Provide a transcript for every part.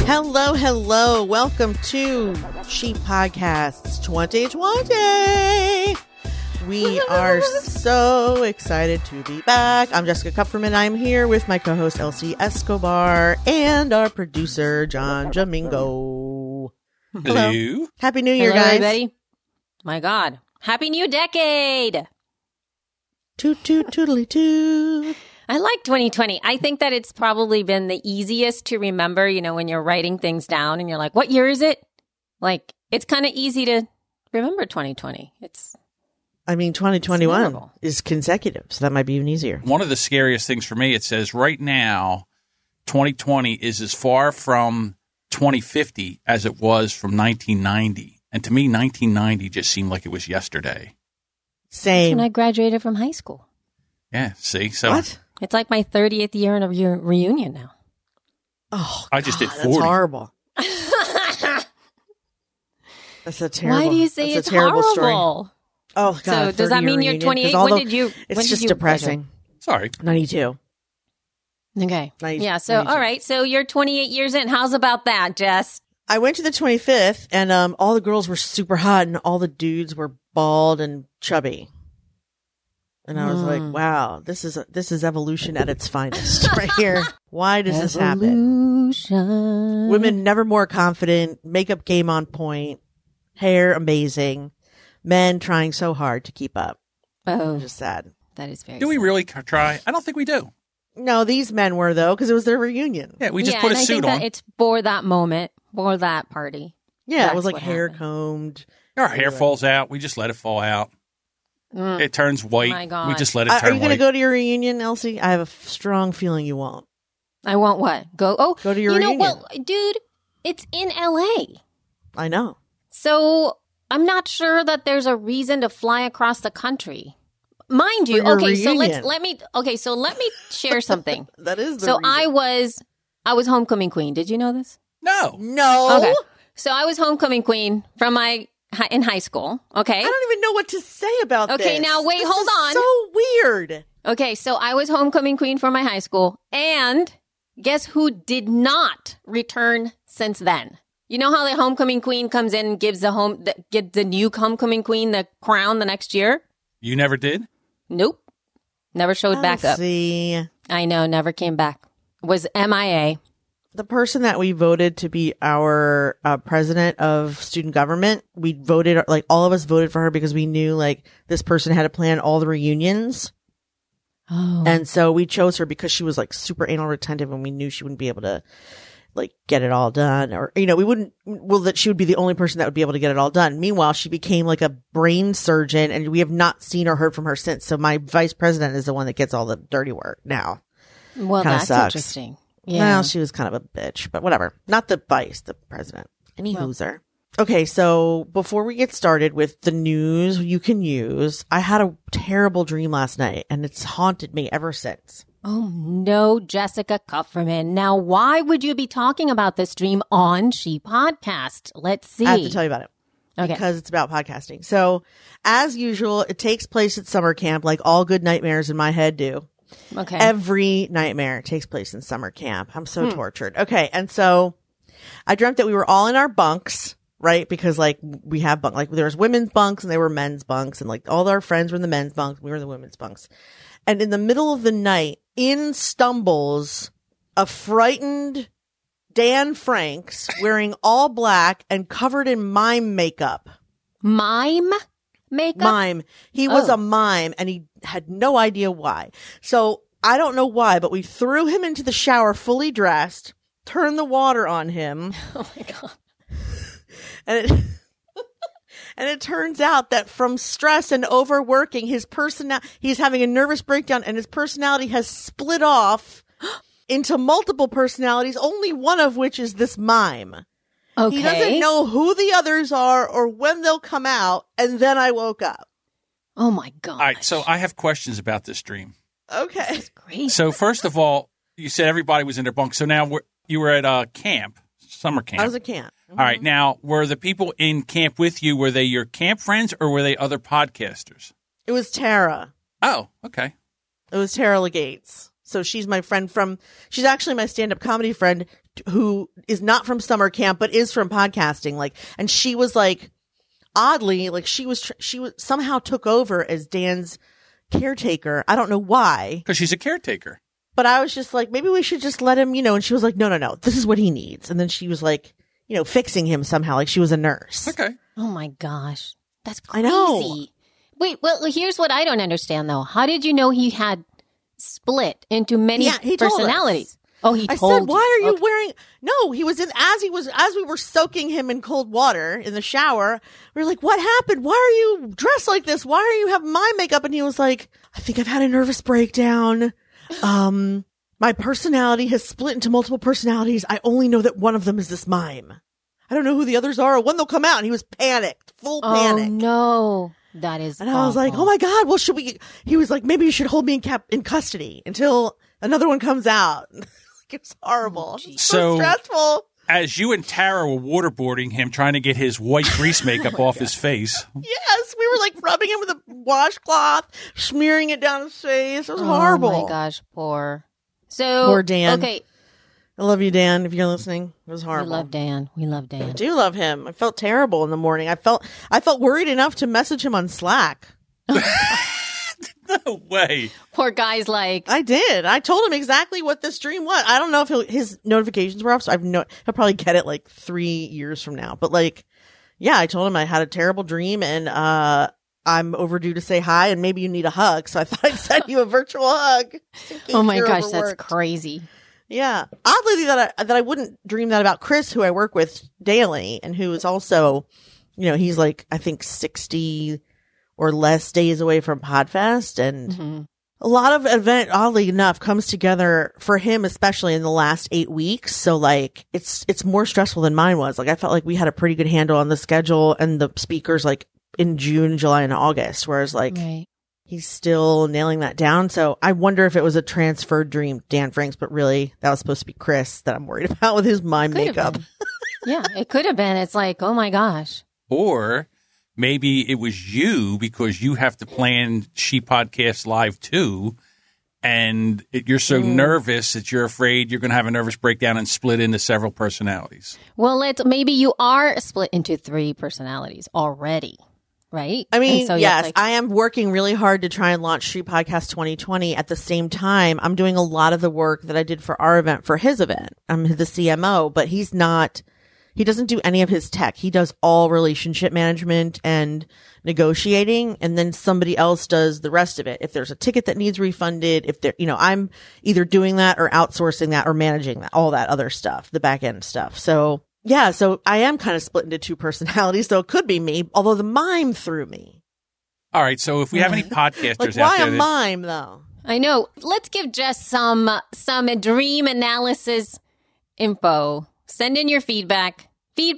Hello, hello. Welcome to Cheap Podcasts 2020. We are so excited to be back. I'm Jessica Kupferman. I'm here with my co-host Elsie Escobar and our producer John Domingo. Hello. Happy New Year, Hello, guys. everybody. My God. Happy New Decade. Toot, toot, tootly toot. I like 2020. I think that it's probably been the easiest to remember, you know, when you're writing things down and you're like, what year is it? Like, it's kind of easy to remember 2020. I mean, 2021 memorable. is consecutive, so that might be even easier. One of the scariest things for me, it says right now, 2020 is as far from 2050 as it was from 1990. And to me, 1990 just seemed like it was yesterday. Same. when I graduated from high school. Yeah, see? So What? It's like my 30th year in a reunion now. Oh, I just did God, 40. That's horrible. That's a terrible. Why do you say that's it's a terrible story. horrible? Oh, God. So does that 30-year mean you're reunion, 28? 'cause all When the- did you? It's when just did you depressing. Sorry. 92. Okay. Nice. Yeah. So, 92. all right. So you're 28 years in. How's about that, Jess? I went to the 25th, and all the girls were super hot, and all the dudes were bald and chubby. And I was like, "Wow, this is evolution at its finest, right here. Why does this happen? Evolution. Women never more confident, makeup game on point, hair amazing, men trying so hard to keep up. Oh, Just sad. that is very. Do we sad. really try? I don't think we do. No, these men were though, because it was their reunion. Yeah, we just put and a I suit think that on. it's for that moment, for that party. Yeah, it was That's like what hair happened. combed. Our hair falls out. We just let it fall out. It turns white. My God. We just let it Are turn you going to white. go to your reunion, Elsie? I have a strong feeling you won't. I want what? Go to your you know, reunion. well, dude, it's in LA. I know. So I'm not sure that there's a reason to fly across the country. Mind you, For your okay, so reunion. let me share something. That is the So reason. I was homecoming queen. Did you know this? No. No. Okay. So I was homecoming queen from in high school. Okay. I don't even know what to say about this. Okay, now wait, This hold is on. so weird. Okay, so I was homecoming queen for my high school, and guess who did not return since then? You know how the homecoming queen comes in and gives get the new homecoming queen the crown the next year? You never did? Nope, never showed back up. See, I know, never came back. Was MIA. the person that we voted to be our president of student government, we voted, like all of us voted for her because we knew like this person had to plan all the reunions. Oh, And so we chose her because she was like super anal retentive and we knew she wouldn't be able to like get it all done, or, you know, that she would be the only person that would be able to get it all done. Meanwhile, she became like a brain surgeon and we have not seen or heard from her since. So my vice president is the one that gets all the dirty work now. well, kinda that's sucks. interesting. Yeah. Yeah. Well, she was kind of a bitch, but whatever. Not the vice, the president. Any hooser. Okay, so before we get started with the news you can use, I had a terrible dream last night and it's haunted me ever since. Oh no, Jessica Kupferman. Now, why would you be talking about this dream on She Podcast? Let's see. I have to tell you about it. Okay. Because it's about podcasting. So, as usual, it takes place at summer camp, like all good nightmares in my head do. Okay. Every nightmare takes place in summer camp. I'm so tortured. Okay. And so I dreamt that we were all in our bunks, right? Because like we have bunk, like there was women's bunks and there were men's bunks and like all our friends were in the men's bunks. We were in the women's bunks. And in the middle of the night, in stumbles a frightened Dan Franks wearing all black and covered in mime makeup. Mime makeup? Mime. He was Oh. a mime and he had no idea why. So I don't know why, but we threw him into the shower fully dressed, turned the water on him, Oh my God. and it and it turns out that from stress and overworking, he's having a nervous breakdown and his personality has split off into multiple personalities, only one of which is this mime. Okay. He doesn't know who the others are or when they'll come out, and then I woke up. Oh my God. All right, so I have questions about this dream. Okay. Great. So first of all, you said everybody was in their bunk. So now you were at camp, summer camp. I was a camp. All right, now, were the people in camp with you, were they your camp friends or were they other podcasters? It was Tara. Oh, okay. It was Tara Legates. So she's my friend she's actually my stand-up comedy friend. who is not from summer camp, but is from podcasting. Like, and she was like, oddly, like she was somehow took over as Dan's caretaker. I don't know why. Because she's a caretaker. But I was just like, maybe we should just let him, and she was like, no, this is what he needs. And then she was like, fixing him somehow, like she was a nurse. Okay. Oh my gosh. That's crazy. I know. Wait, well, here's what I don't understand though. How did you know he had split into many he told personalities? us. Oh, he I told said, why are you Okay. wearing? No, he was as we were soaking him in cold water in the shower. We were like, what happened? Why are you dressed like this? Why are you having my makeup? And he was like, I think I've had a nervous breakdown. My personality has split into multiple personalities. I only know that one of them is this mime. I don't know who the others are or when they'll come out. And he was panicked, full panic. Oh no. That is And I was like, oh my God, well, he was like, maybe you should hold me in custody until another one comes out. It was horrible. So stressful. As you and Tara were waterboarding him, trying to get his white grease makeup off his face. Yes, we were like rubbing him with a washcloth, smearing it down his face. It was horrible. Oh my gosh, poor Dan. Okay, I love you, Dan, if you're listening. It was horrible. we love Dan. I do love him. I felt terrible in the morning. I felt worried enough to message him on Slack. No way. Poor guy's like, I did. I told him exactly what this dream was. I don't know if his notifications were off, so he'll probably get it like 3 years from now. But like, yeah, I told him I had a terrible dream and I'm overdue to say hi and maybe you need a hug. So I thought I'd send you a virtual hug. oh my gosh, that's crazy. Yeah. Oddly that I wouldn't dream that about Chris, who I work with daily and who is also, he's like, I think 60 or less days away from Podfest. And a lot of event, oddly enough, comes together for him, especially in the last 8 weeks. So like, it's more stressful than mine was. Like I felt like we had a pretty good handle on the schedule and the speakers like in June, July, and August. Whereas like, he's still nailing that down. So I wonder if it was a transferred dream, Dan Franks, but really that was supposed to be Chris that I'm worried about with his mime makeup. Yeah, it could have been. It's like, oh my gosh. Or maybe it was you because you have to plan She Podcast Live too. And you're so nervous that you're afraid you're going to have a nervous breakdown and split into several personalities. Well, maybe you are split into 3 personalities already. Right? I mean, so, yes, I am working really hard to try and launch She Podcast 2020. At the same time, I'm doing a lot of the work that I did for our event for his event. I'm the CMO, but he doesn't do any of his tech. He does all relationship management and negotiating. And then somebody else does the rest of it. If there's a ticket that needs refunded, I'm either doing that or outsourcing that or managing that, all that other stuff, the back end stuff. So yeah, so I am kind of split into 2 personalities, so it could be me, although the mime threw me. All right, so if we have any podcasters like, out why there, a mime though? I know. Let's give Jess some dream analysis info. Send in your feedback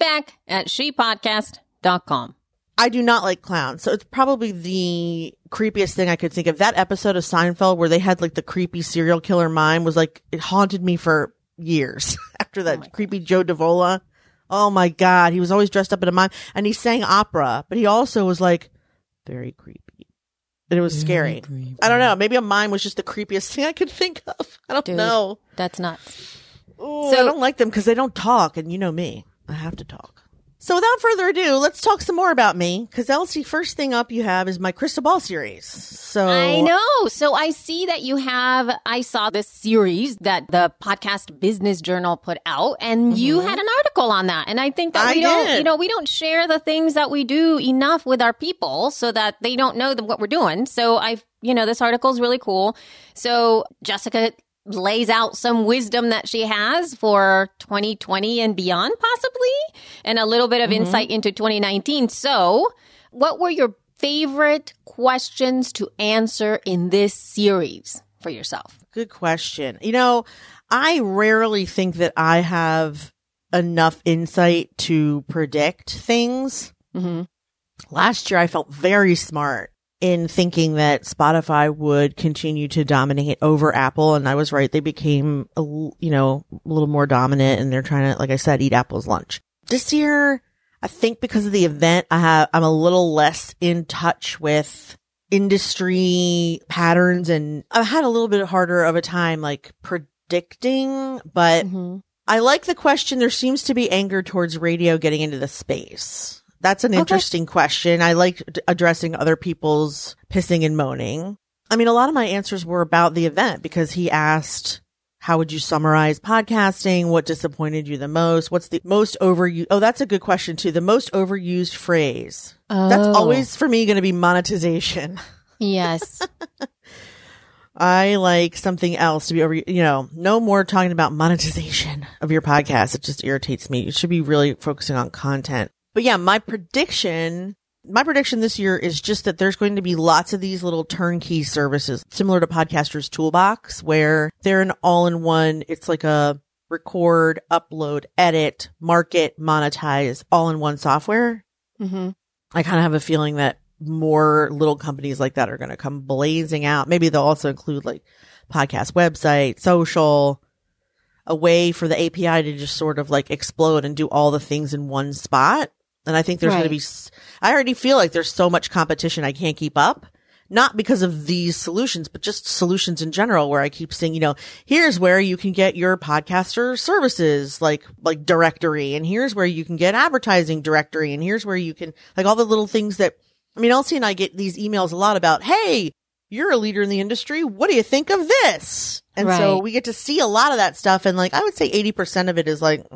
at shepodcast.com. I do not like clowns, so it's probably the creepiest thing I could think of. That episode of Seinfeld where they had like the creepy serial killer mime was like, it haunted me for years after that creepy Joe Davola. Oh my God. He was always dressed up in a mime and he sang opera, but he also was like very creepy. And it was scary. Creepy. I don't know. Maybe a mime was just the creepiest thing I could think of. I don't know. That's nuts. Ooh, I don't like them because they don't talk. And you know me. I have to talk. So without further ado, let's talk some more about me. Because Elsie, first thing up you have is my Crystal Ball series. So I know. So I see that I saw this series that the Podcast Business Journal put out, and you had an article on that. And I think that we don't share the things that we do enough with our people so that they don't know what we're doing. So this article is really cool. So Jessica lays out some wisdom that she has for 2020 and beyond, possibly, and a little bit of insight into 2019. So what were your favorite questions to answer in this series for yourself? Good question. I rarely think that I have enough insight to predict things. Last year, I felt very smart in thinking that Spotify would continue to dominate over Apple. And I was right. They became, a little more dominant and they're trying to, like I said, eat Apple's lunch. This year, I think because of the event, I'm a little less in touch with industry patterns and I've had a little bit harder of a time like predicting, but I like the question. There seems to be anger towards radio getting into the space. That's an interesting question. I like addressing other people's pissing and moaning. I mean, a lot of my answers were about the event because he asked, how would you summarize podcasting? What disappointed you the most? What's the most overused? Oh, that's a good question too. The most overused phrase. Oh. That's always for me going to be monetization. Yes. I like something else to be over, no more talking about monetization of your podcast. It just irritates me. You should be really focusing on content. But yeah, my prediction this year is just that there's going to be lots of these little turnkey services similar to Podcaster's Toolbox, where they're an all-in-one. It's like a record, upload, edit, market, monetize, all-in-one software. Mm-hmm. I kind of have a feeling that more little companies like that are going to come blazing out. Maybe they'll also include like podcast website, social, a way for the API to just sort of like explode and do all the things in one spot. And I think there's going to be, I already feel like there's so much competition I can't keep up. Not because of these solutions, but just solutions in general, where I keep saying, here's where you can get your podcaster services, like directory. And here's where you can get advertising directory. And here's where you can, like, all the little things that, I mean, Elsie and I get these emails a lot about, hey, you're a leader in the industry. What do you think of this? And so we get to see a lot of that stuff. And like, I would say 80% of it is like,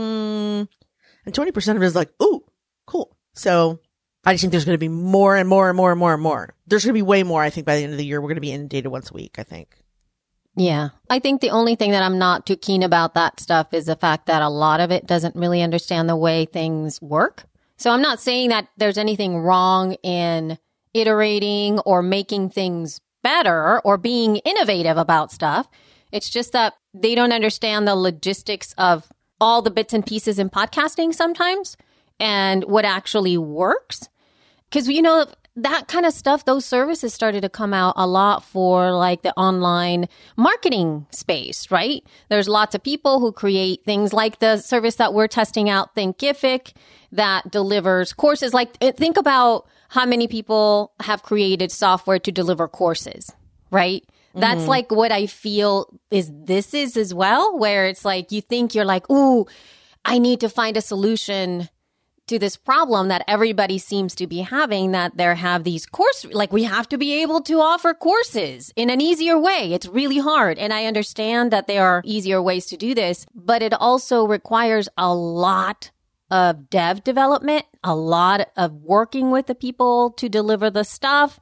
and 20% of it is like, ooh, cool. So I just think there's going to be more and more and more and more and more. There's going to be way more, I think, by the end of the year. We're going to be inundated once a week, I think. Yeah. I think the only thing that I'm not too keen about that stuff is the fact that a lot of it doesn't really understand the way things work. So I'm not saying that there's anything wrong in iterating or making things better or being innovative about stuff. It's just that they don't understand the logistics of all the bits and pieces in podcasting sometimes and what actually works. Because, that kind of stuff, those services started to come out a lot for like the online marketing space, right? There's lots of people who create things like the service that we're testing out, Thinkific, that delivers courses. Like, think about how many people have created software to deliver courses, right? Mm-hmm. That's like what I feel is as well, where it's like, you think you're like, ooh, I need to find a solution to this problem that everybody seems to be having, that there have these we have to be able to offer courses in an easier way. It's really hard. And I understand that there are easier ways to do this, but it also requires a lot of dev development, a lot of working with the people to deliver the stuff.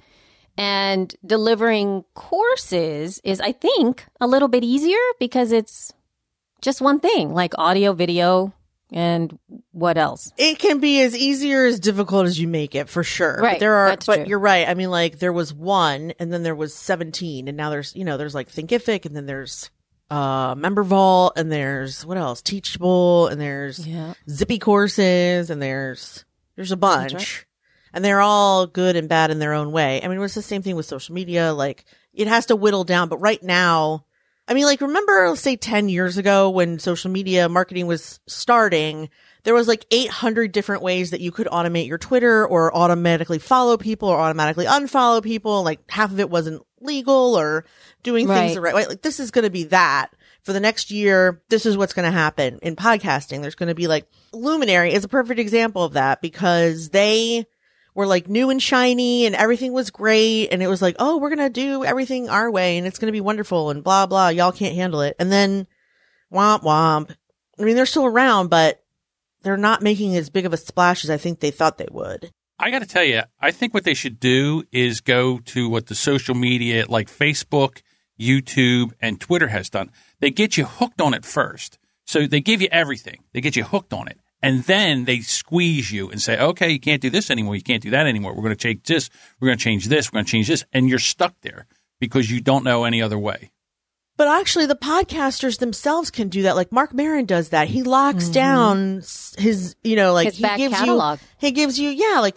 And delivering courses is, I think, a little bit easier because it's just one thing, like audio, video, and what else? It can be as easy or as difficult as you make it, for sure. Right. But you're right. I mean, like, there was one, and then there was 17, and now there's like Thinkific, and then there's MemberVault, and there's what else? Teachable, and there's Zippy courses, and there's a bunch. Right. And they're all good and bad in their own way. I mean, it was the same thing with social media. Like, it has to whittle down, but right now, I mean, like, remember, let's say 10 years ago when social media marketing was starting, there was like 800 different ways that you could automate your Twitter or automatically follow people or automatically unfollow people. Like, half of it wasn't legal or doing things the right way. Like, this is going to be that. For the next year, this is what's going to happen in podcasting. There's going to be like, Luminary is a perfect example of that because they were like new and shiny and everything was great. And it was like, oh, we're going to do everything our way and it's going to be wonderful and blah, blah. Y'all can't handle it. And then womp, womp. I mean, they're still around, but they're not making as big of a splash as I think they thought they would. I got to tell you, I think what they should do is go to what the social media like Facebook, YouTube, and Twitter has done. They get you hooked on it first. So they give you everything. They get you hooked on it. And then they squeeze you and say, okay, you can't do this anymore. You can't do that anymore. We're going to change this. We're going to change this. We're going to change this. And you're stuck there because you don't know any other way. But actually, the podcasters themselves can do that. Like Mark Maron does that. He locks down his, his back catalog. He gives you,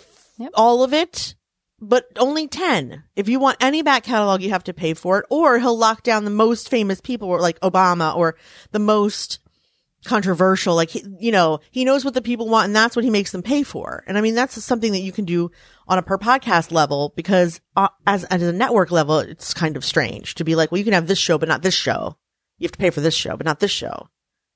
all of it, but only 10. If you want any back catalog, you have to pay for it. Or he'll lock down the most famous people, like Obama, or the most controversial, like, he knows what the people want and that's what he makes them pay for. And I mean, that's something that you can do on a per podcast level because as a network level, it's kind of strange to be like, well, you can have this show, but not this show. You have to pay for this show, but not this show.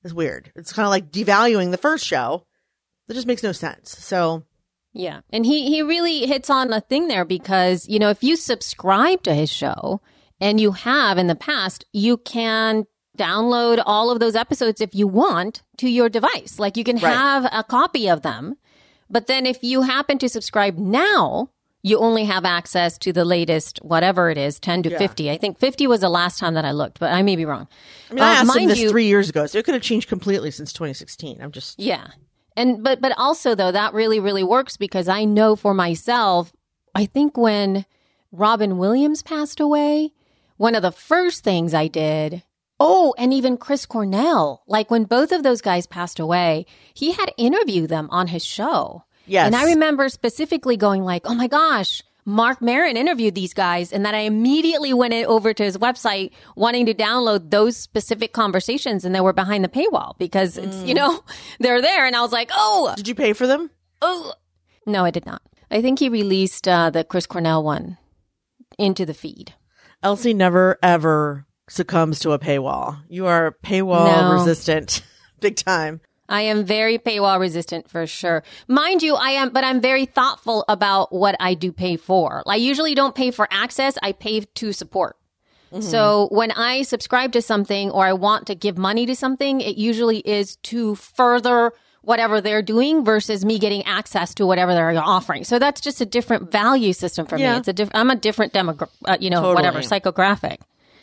It's weird. It's kind of like devaluing the first show. That just makes no sense. So Yeah. And he really hits on a thing there because, you know, if you subscribe to his show and you have in the past, you can download all of those episodes if you want to your device. Like you can have a copy of them. But then if you happen to subscribe now, you only have access to the latest, whatever it is, 10 to 50. I think 50 was the last time that I looked, but I may be wrong. I mean, I asked him this 3 years ago, so it could have changed completely since 2016. I'm just... Yeah. And but also though, that really, really works because I know for myself, I think when Robin Williams passed away, one of the first things I did, and even Chris Cornell, like when both of those guys passed away, he had interviewed them on his show. Yes. And I remember specifically going like, oh my gosh, Mark Maron interviewed these guys. And then I immediately went over to his website wanting to download those specific conversations. And they were behind the paywall because it's, you know, they're there. And I was like, oh. Did you pay for them? Oh. No, I did not. I think he released the Chris Cornell one into the feed. Elsie never, ever succumbs to a paywall. You are paywall resistant. Big time. I am very paywall resistant for sure. Mind you, I am, but I'm very thoughtful about what I do pay for. I usually don't pay for access. I pay to support. Mm-hmm. So when I subscribe to something or I want to give money to something, it usually is to further whatever they're doing versus me getting access to whatever they're offering. So that's just a different value system for me. It's I'm a different whatever psychographic.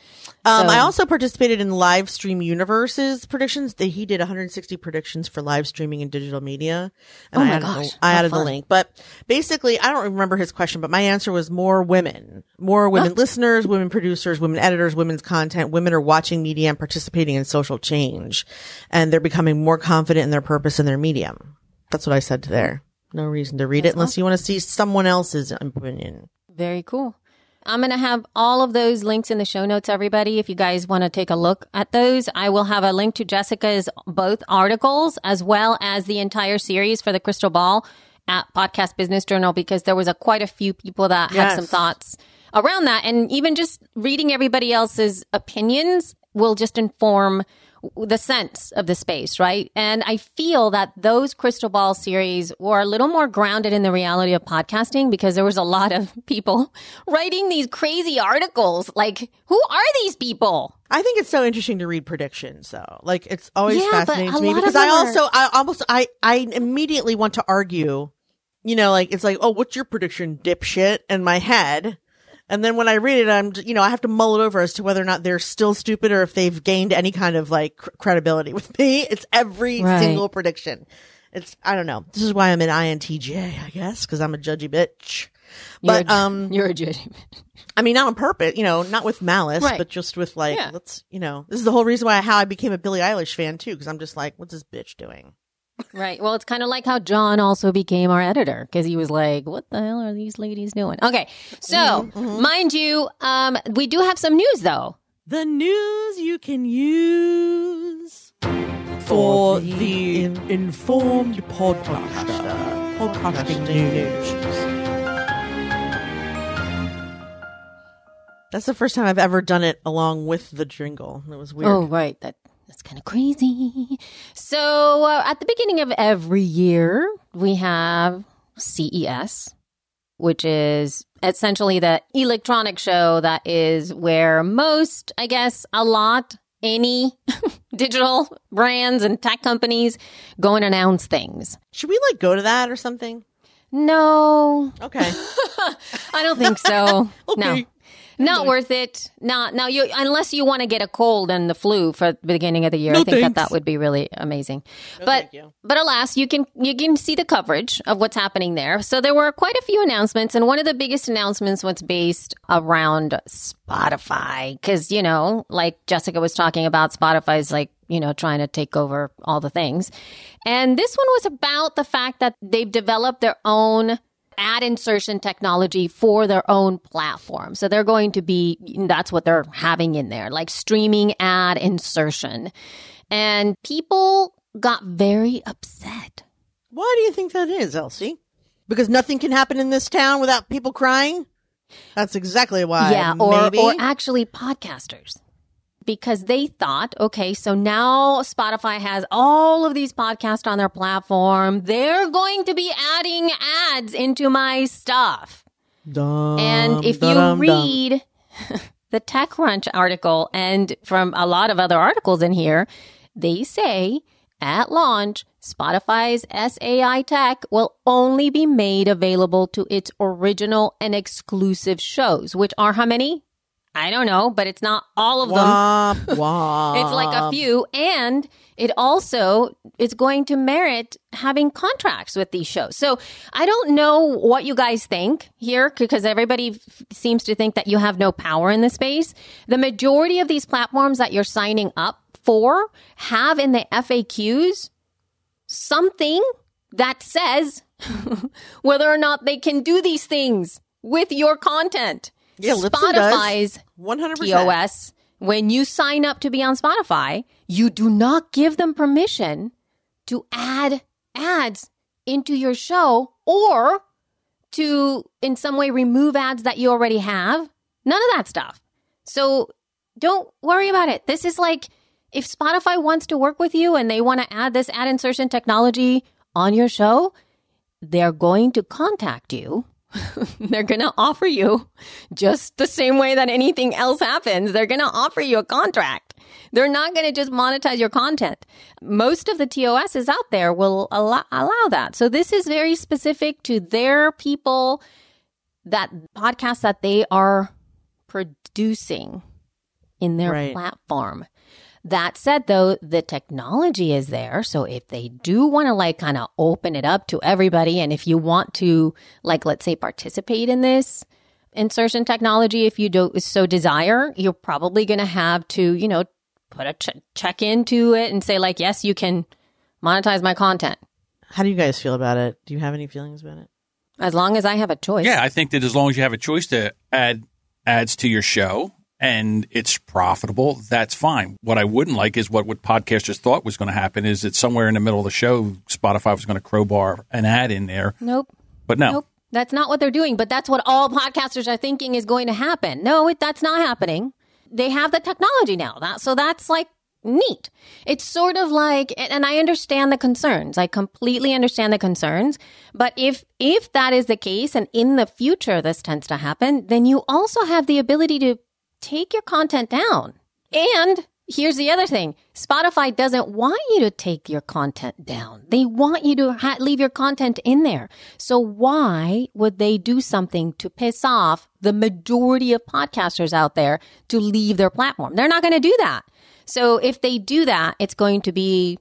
I also participated in Live Stream Universe's predictions. He did 160 predictions for live streaming and digital media. And I added the link. But basically, I don't remember his question, but my answer was more women listeners, women producers, women editors, women's content. Women are watching media and participating in social change. And they're becoming more confident in their purpose and their medium. That's what I said there. No reason to read it unless you want to see someone else's opinion. Very cool. I'm going to have all of those links in the show notes, everybody. If you guys want to take a look at those, I will have a link to Jessica's both articles as well as the entire series for the Crystal Ball at Podcast Business Journal, because there was quite a few people that had some thoughts around that. And even just reading everybody else's opinions will just inform the sense of the space, right? And I feel that those Crystal Ball series were a little more grounded in the reality of podcasting because there was a lot of people writing these crazy articles. Like, who are these people? I think it's so interesting to read predictions, though. Like, it's always fascinating to me because I immediately want to argue, you know, like, it's like, oh, what's your prediction, dipshit, in my head? And then when I read it, I have to mull it over as to whether or not they're still stupid or if they've gained any kind of like credibility with me. It's every single prediction. I don't know. This is why I'm an INTJ, I guess, because I'm a judgy bitch. But, you're a judgy bitch. I mean, not on purpose, you know, not with malice, but just with like, this is the whole reason how I became a Billie Eilish fan too. Cause I'm just like, what's this bitch doing? Right. Well, it's kind of like how John also became our editor because he was like, what the hell are these ladies doing? Okay. So, mind you, we do have some news, though. The news you can use for the informed podcaster. Podcasting news. That's the first time I've ever done it along with the jingle. It was weird. Oh, right. That's kind of crazy. So at the beginning of every year, we have CES, which is essentially the electronic show that is where most, I guess, any digital brands and tech companies go and announce things. Should we go to that or something? No. Okay. I don't think so. Okay. No. Not worth it. Unless you want to get a cold and the flu for the beginning of the year. I think that would be really amazing. But alas, you can see the coverage of what's happening there. So there were quite a few announcements, and one of the biggest announcements was based around Spotify. Because, like Jessica was talking about, Spotify's trying to take over all the things. And this one was about the fact that they've developed their own ad insertion technology for their own platform. So they're going to that's what they're having in there, like streaming ad insertion. And people got very upset. Why do you think that is, Elsie? Because nothing can happen in this town without people crying? That's exactly why. Yeah, or actually podcasters. because they thought, okay, so now Spotify has all of these podcasts on their platform. They're going to be adding ads into my stuff. And if you read the TechCrunch article and from a lot of other articles in here, they say at launch, Spotify's SAI tech will only be made available to its original and exclusive shows, which are how many? I don't know, but it's not all of them. Womp, womp. It's like a few. And it's going to merit having contracts with these shows. So I don't know what you guys think here, because everybody seems to think that you have no power in this space. The majority of these platforms that you're signing up for have in the FAQs something that says whether or not they can do these things with your content. Yeah, Spotify's 100%. TOS, when you sign up to be on Spotify, you do not give them permission to add ads into your show or to in some way remove ads that you already have. None of that stuff. So don't worry about it. This is like, if Spotify wants to work with you and they want to add this ad insertion technology on your show, they're going to contact you. They're going to offer you, just the same way that anything else happens, they're going to offer you a contract. They're not going to just monetize your content. Most of the TOSs out there will allow that. So this is very specific to their people, that podcasts that they are producing in their platform. That said, though, the technology is there. So if they do want to kind of open it up to everybody, and if you want to let's say participate in this insertion technology, if you do so desire, you're probably going to have to, put a check into it and say yes, you can monetize my content. How do you guys feel about it? Do you have any feelings about it? As long as I have a choice. Yeah, I think that as long as you have a choice to add ads to your show, and it's profitable, that's fine. What I wouldn't like is what podcasters thought was going to happen is that somewhere in the middle of the show, Spotify was going to crowbar an ad in there. Nope. But no. Nope. That's not what they're doing, but that's what all podcasters are thinking is going to happen. No, that's not happening. They have the technology now. So that's neat. It's sort of and I understand the concerns. I completely understand the concerns. But if that is the case, and in the future this tends to happen, then you also have the ability to take your content down. And here's the other thing. Spotify doesn't want you to take your content down. They want you to leave your content in there. So why would they do something to piss off the majority of podcasters out there to leave their platform? They're not going to do that. So if they do that, it's going to be,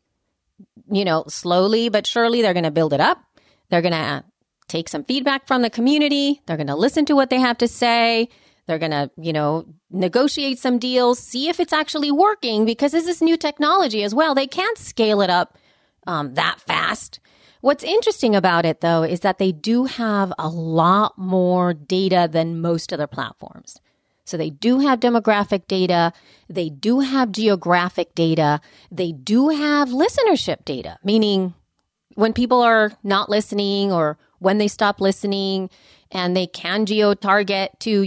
slowly but surely they're going to build it up. They're going to take some feedback from the community. They're going to listen to what they have to say. They're going to, negotiate some deals, see if it's actually working, because this is new technology as well. They can't scale it up that fast. What's interesting about it, though, is that they do have a lot more data than most other platforms. So they do have demographic data. They do have geographic data. They do have listenership data, meaning when people are not listening or when they stop listening, and they can geo-target to,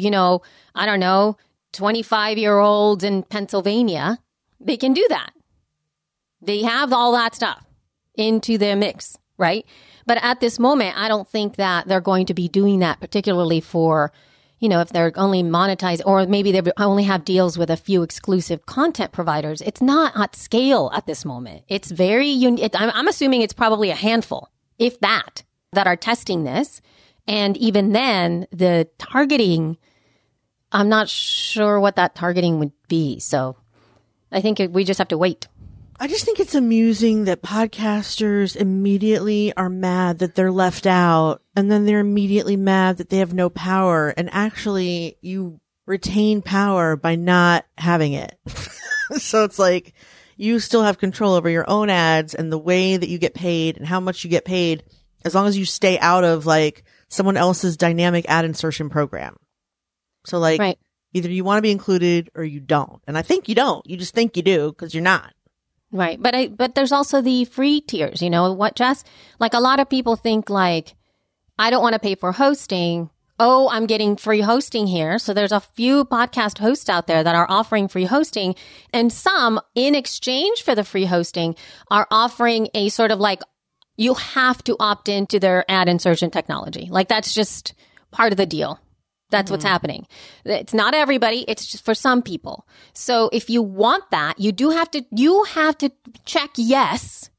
25-year-olds in Pennsylvania, they can do that. They have all that stuff into their mix, right? But at this moment, I don't think that they're going to be doing that, particularly for, if they're only monetized, or maybe they only have deals with a few exclusive content providers. It's not at scale at this moment. It's very unique. I'm assuming it's probably a handful, if that are testing this. And even then, the targeting, I'm not sure what that targeting would be. So I think we just have to wait. I just think it's amusing that podcasters immediately are mad that they're left out, and then they're immediately mad that they have no power. And actually, you retain power by not having it. So it's you still have control over your own ads and the way that you get paid and how much you get paid, as long as you stay out of someone else's dynamic ad insertion program. So right. Either you want to be included or you don't. And I think you don't. You just think you do because you're not. Right. But there's also the free tiers. Jess? A lot of people think I don't want to pay for hosting. oh, I'm getting free hosting here. So there's a few podcast hosts out there that are offering free hosting, and some, in exchange for the free hosting, are offering a sort of like, you have to opt into their ad insertion technology. Like, that's just part of the deal. That's what's happening. It's not everybody. It's just for some people. So if you want that, you have to check yes,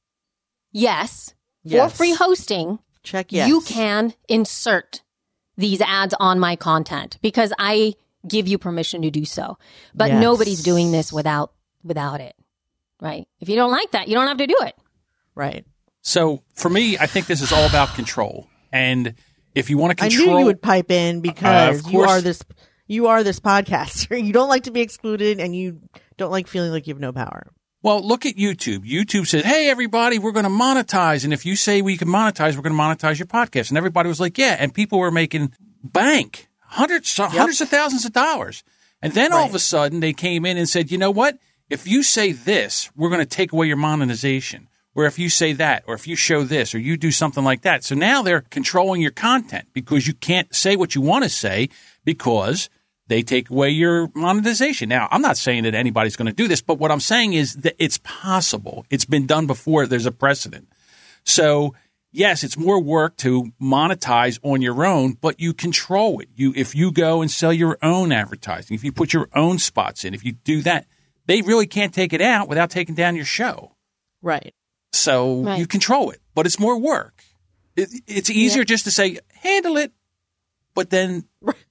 for free hosting. Check yes. You can insert these ads on my content because I give you permission to do so. But nobody's doing this without it, right? If you don't like that, you don't have to do it. Right. So for me, I think this is all about control. And if you want to control, I knew you would pipe in because you are this podcaster. You don't like to be excluded, and you don't like feeling like you have no power. Well, look at YouTube. YouTube said, hey, everybody, we're going to monetize. And if you say we can monetize, we're going to monetize your podcast. And everybody was like, yeah. And people were making bank, hundreds of thousands of dollars. And then all of a sudden they came in and said, you know what? If you say this, we're going to take away your monetization. Or if you say that, or if you show this, or you do something like that. So now they're controlling your content because you can't say what you want to say because they take away your monetization. Now, I'm not saying that anybody's going to do this, but what I'm saying is that it's possible. It's been done before. There's a precedent. So, yes, it's more work to monetize on your own, but you control it. If you go and sell your own advertising, if you put your own spots in, if you do that, they really can't take it out without taking down your show. Right. So you control it, but it's more work. It's easier just to say, handle it, but then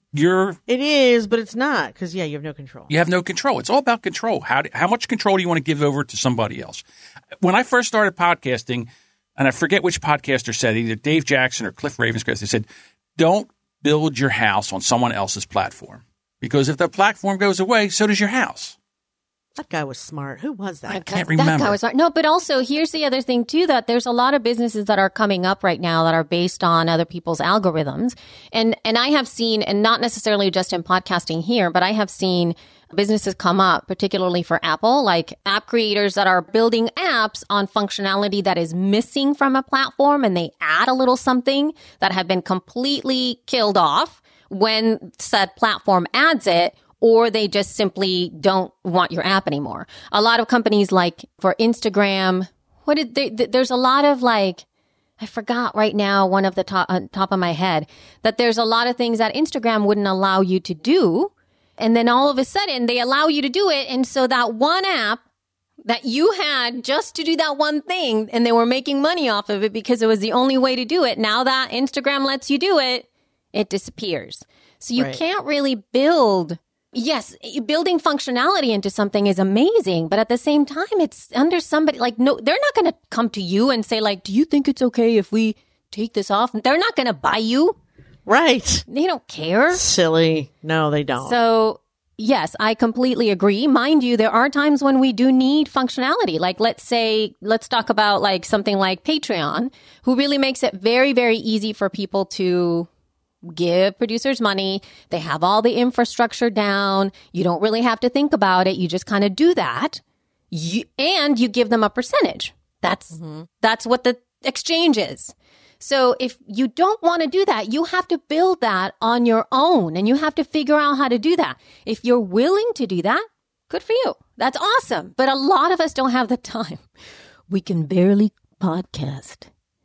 It is, but it's not because, you have no control. You have no control. It's all about control. How much control do you want to give over to somebody else? When I first started podcasting, and I forget which podcaster said, either Dave Jackson or Cliff Ravenscraft, they said, don't build your house on someone else's platform. Because if the platform goes away, so does your house. That guy was smart. Who was that? I can't remember. That guy was smart. No, but also here's the other thing too, that there's a lot of businesses that are coming up right now that are based on other people's algorithms. And I have seen, and not necessarily just in podcasting here, but I have seen businesses come up, particularly for Apple, like app creators that are building apps on functionality that is missing from a platform, and they add a little something that had been completely killed off when said platform adds it, or they just simply don't want your app anymore. A lot of companies, like for Instagram, there's a lot of like, I forgot right now, one of the top of my head, that there's a lot of things that Instagram wouldn't allow you to do. And then all of a sudden they allow you to do it. And so that one app that you had just to do that one thing, and they were making money off of it because it was the only way to do it. Now that Instagram lets you do it, it disappears. So you can't really build. Yes, building functionality into something is amazing, but at the same time, it's under somebody, like, no, they're not going to come to you and say, like, do you think it's okay if we take this off? They're not going to buy you. Right. They don't care. Silly. No, they don't. So, yes, I completely agree. Mind you, there are times when we do need functionality. Like, let's talk about like something like Patreon, who really makes it very, very easy for people to give producers money. They have all the infrastructure down. You don't really have to think about it. You just kind of do that. And you give them a percentage. That's what the exchange is. So if you don't want to do that, you have to build that on your own, and you have to figure out how to do that. If you're willing to do that, good for you. That's awesome. But a lot of us don't have the time. We can barely podcast,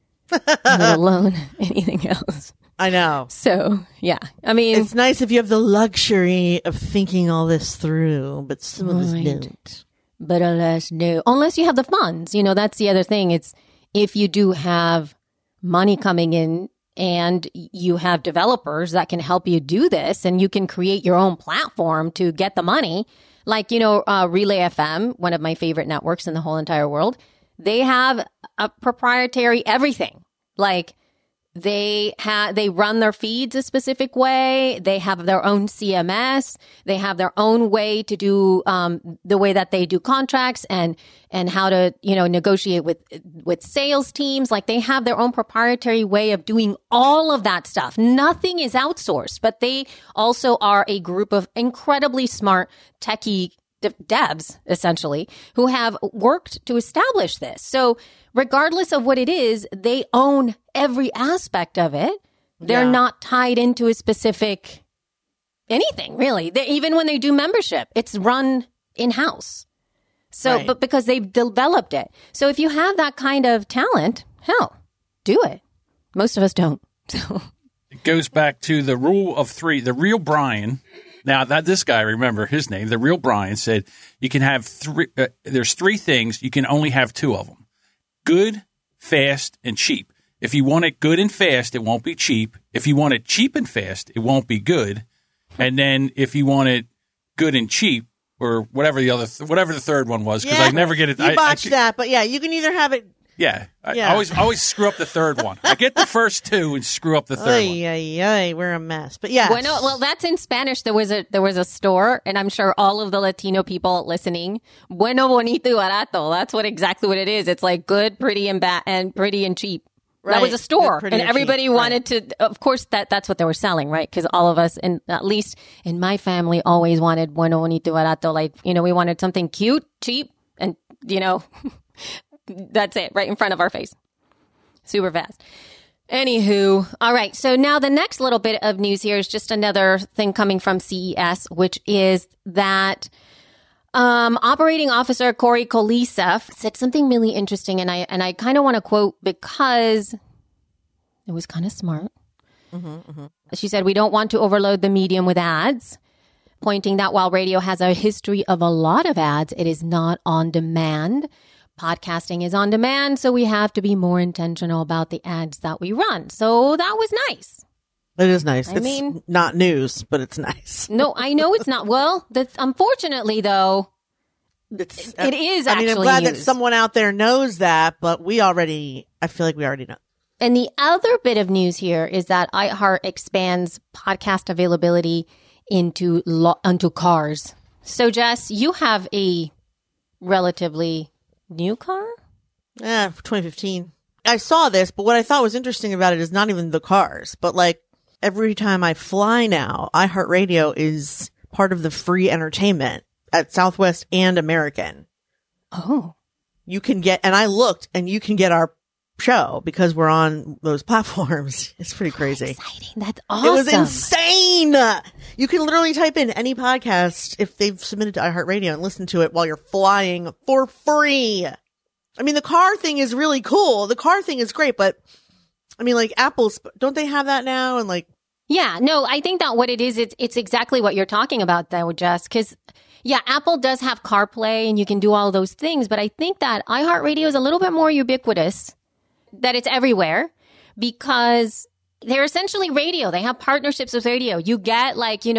let alone anything else. I know. So, yeah. I mean, it's nice if you have the luxury of thinking all this through, but some of us don't. But alas, no. Unless you have the funds. That's the other thing. It's if you do have money coming in and you have developers that can help you do this, and you can create your own platform to get the money. Like, Relay FM, one of my favorite networks in the whole entire world, they have a proprietary everything. Like, they run their feeds a specific way. They have their own CMS. They have their own way to do the way that they do contracts and how to negotiate with sales teams. Like, they have their own proprietary way of doing all of that stuff. Nothing is outsourced, but they also are a group of incredibly smart techie devs, essentially, who have worked to establish this. So regardless of what it is, they own every aspect of it. They're Yeah. not tied into a specific anything, really. Even when they do membership, it's run in-house. So, Right. but because they've developed it. So if you have that kind of talent, hell, do it. Most of us don't. So It goes back to the rule of three. The real Brian. Now that this guy, remember his name, the real Brian said you can have three. There's three things. You can only have two of them: good, fast, and cheap. If you want it good and fast, it won't be cheap. If you want it cheap and fast, it won't be good. And then if you want it good and cheap, or whatever whatever the third one was, because I never get it. You botched that, but yeah, you can either have it. Yeah, I Yeah. always screw up the third one. I get the first two and screw up the third one. Ay, we're a mess. But yeah. well, that's in Spanish. There was a store, and I'm sure all of the Latino people listening, bueno, bonito, y barato. That's exactly what it is. It's like good, pretty, and bad, and pretty and cheap. That was a Right. store, Good, pretty, and and everybody cheap. wanted to. Of course, that's what they were selling, right? Because all of us, and at least in my family, always wanted bueno, bonito, barato. Like, we wanted something cute, cheap, and that's it, right in front of our face. Super fast. Anywho, all right. So now the next little bit of news here is just another thing coming from CES, which is that operating officer Corey Kolisa said something really interesting, and I kind of want to quote because it was kind of smart. She said, "We don't want to overload the medium with ads," pointing that while radio has a history of a lot of ads, it is not on demand. Podcasting is on demand, so we have to be more intentional about the ads that we run. So that was nice. It is nice. I It's mean- not news, but it's nice. No, I know it's not. Well, unfortunately, though, It's, it is I mean, I'm actually glad that news. someone out there knows that, but I feel like we already know. And the other bit of news here is that iHeart expands podcast availability into cars. So, Jess, you have a relatively new car? 2015. I saw this, but what I thought was interesting about it is not even the cars, but like every time I fly now, iHeartRadio is part of the free entertainment at Southwest and American. Oh. You can get, and I looked, and you can get our show because we're on those platforms. It's pretty crazy. Exciting. That's awesome. It was insane. You can literally type in any podcast if they've submitted to iHeartRadio and listen to it while you're flying for free. I mean, the car thing is really cool. The car thing is great, but I mean, like Apple's, don't they have that now? And like, Yeah, no, I think that what it is, it's exactly what you're talking about though, Jess, because yeah, Apple does have CarPlay and you can do all those things, but I think that iHeartRadio is a little bit more ubiquitous, that it's everywhere because they're essentially radio. They have partnerships with radio. You get like, the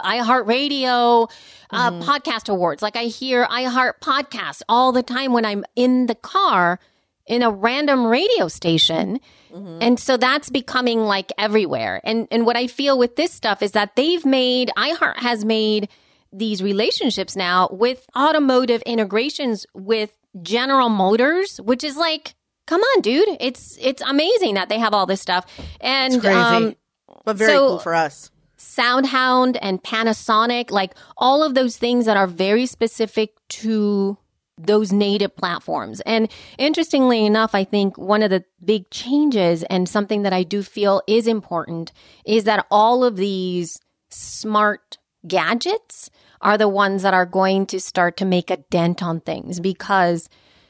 iHeartRadio podcast awards. Like I hear iHeart podcasts all the time when I'm in the car in a random radio station. And so that's becoming like everywhere. And what I feel with this stuff is that iHeart has made these relationships now with automotive integrations with General Motors, which is like, come on, dude. It's amazing that they have all this stuff. And it's crazy, but very so- cool for us. SoundHound and Panasonic, like all of those things that are very specific to those native platforms. And interestingly enough, I think one of the big changes and something that I do feel is important is that all of these smart gadgets are the ones that are going to start to make a dent on things because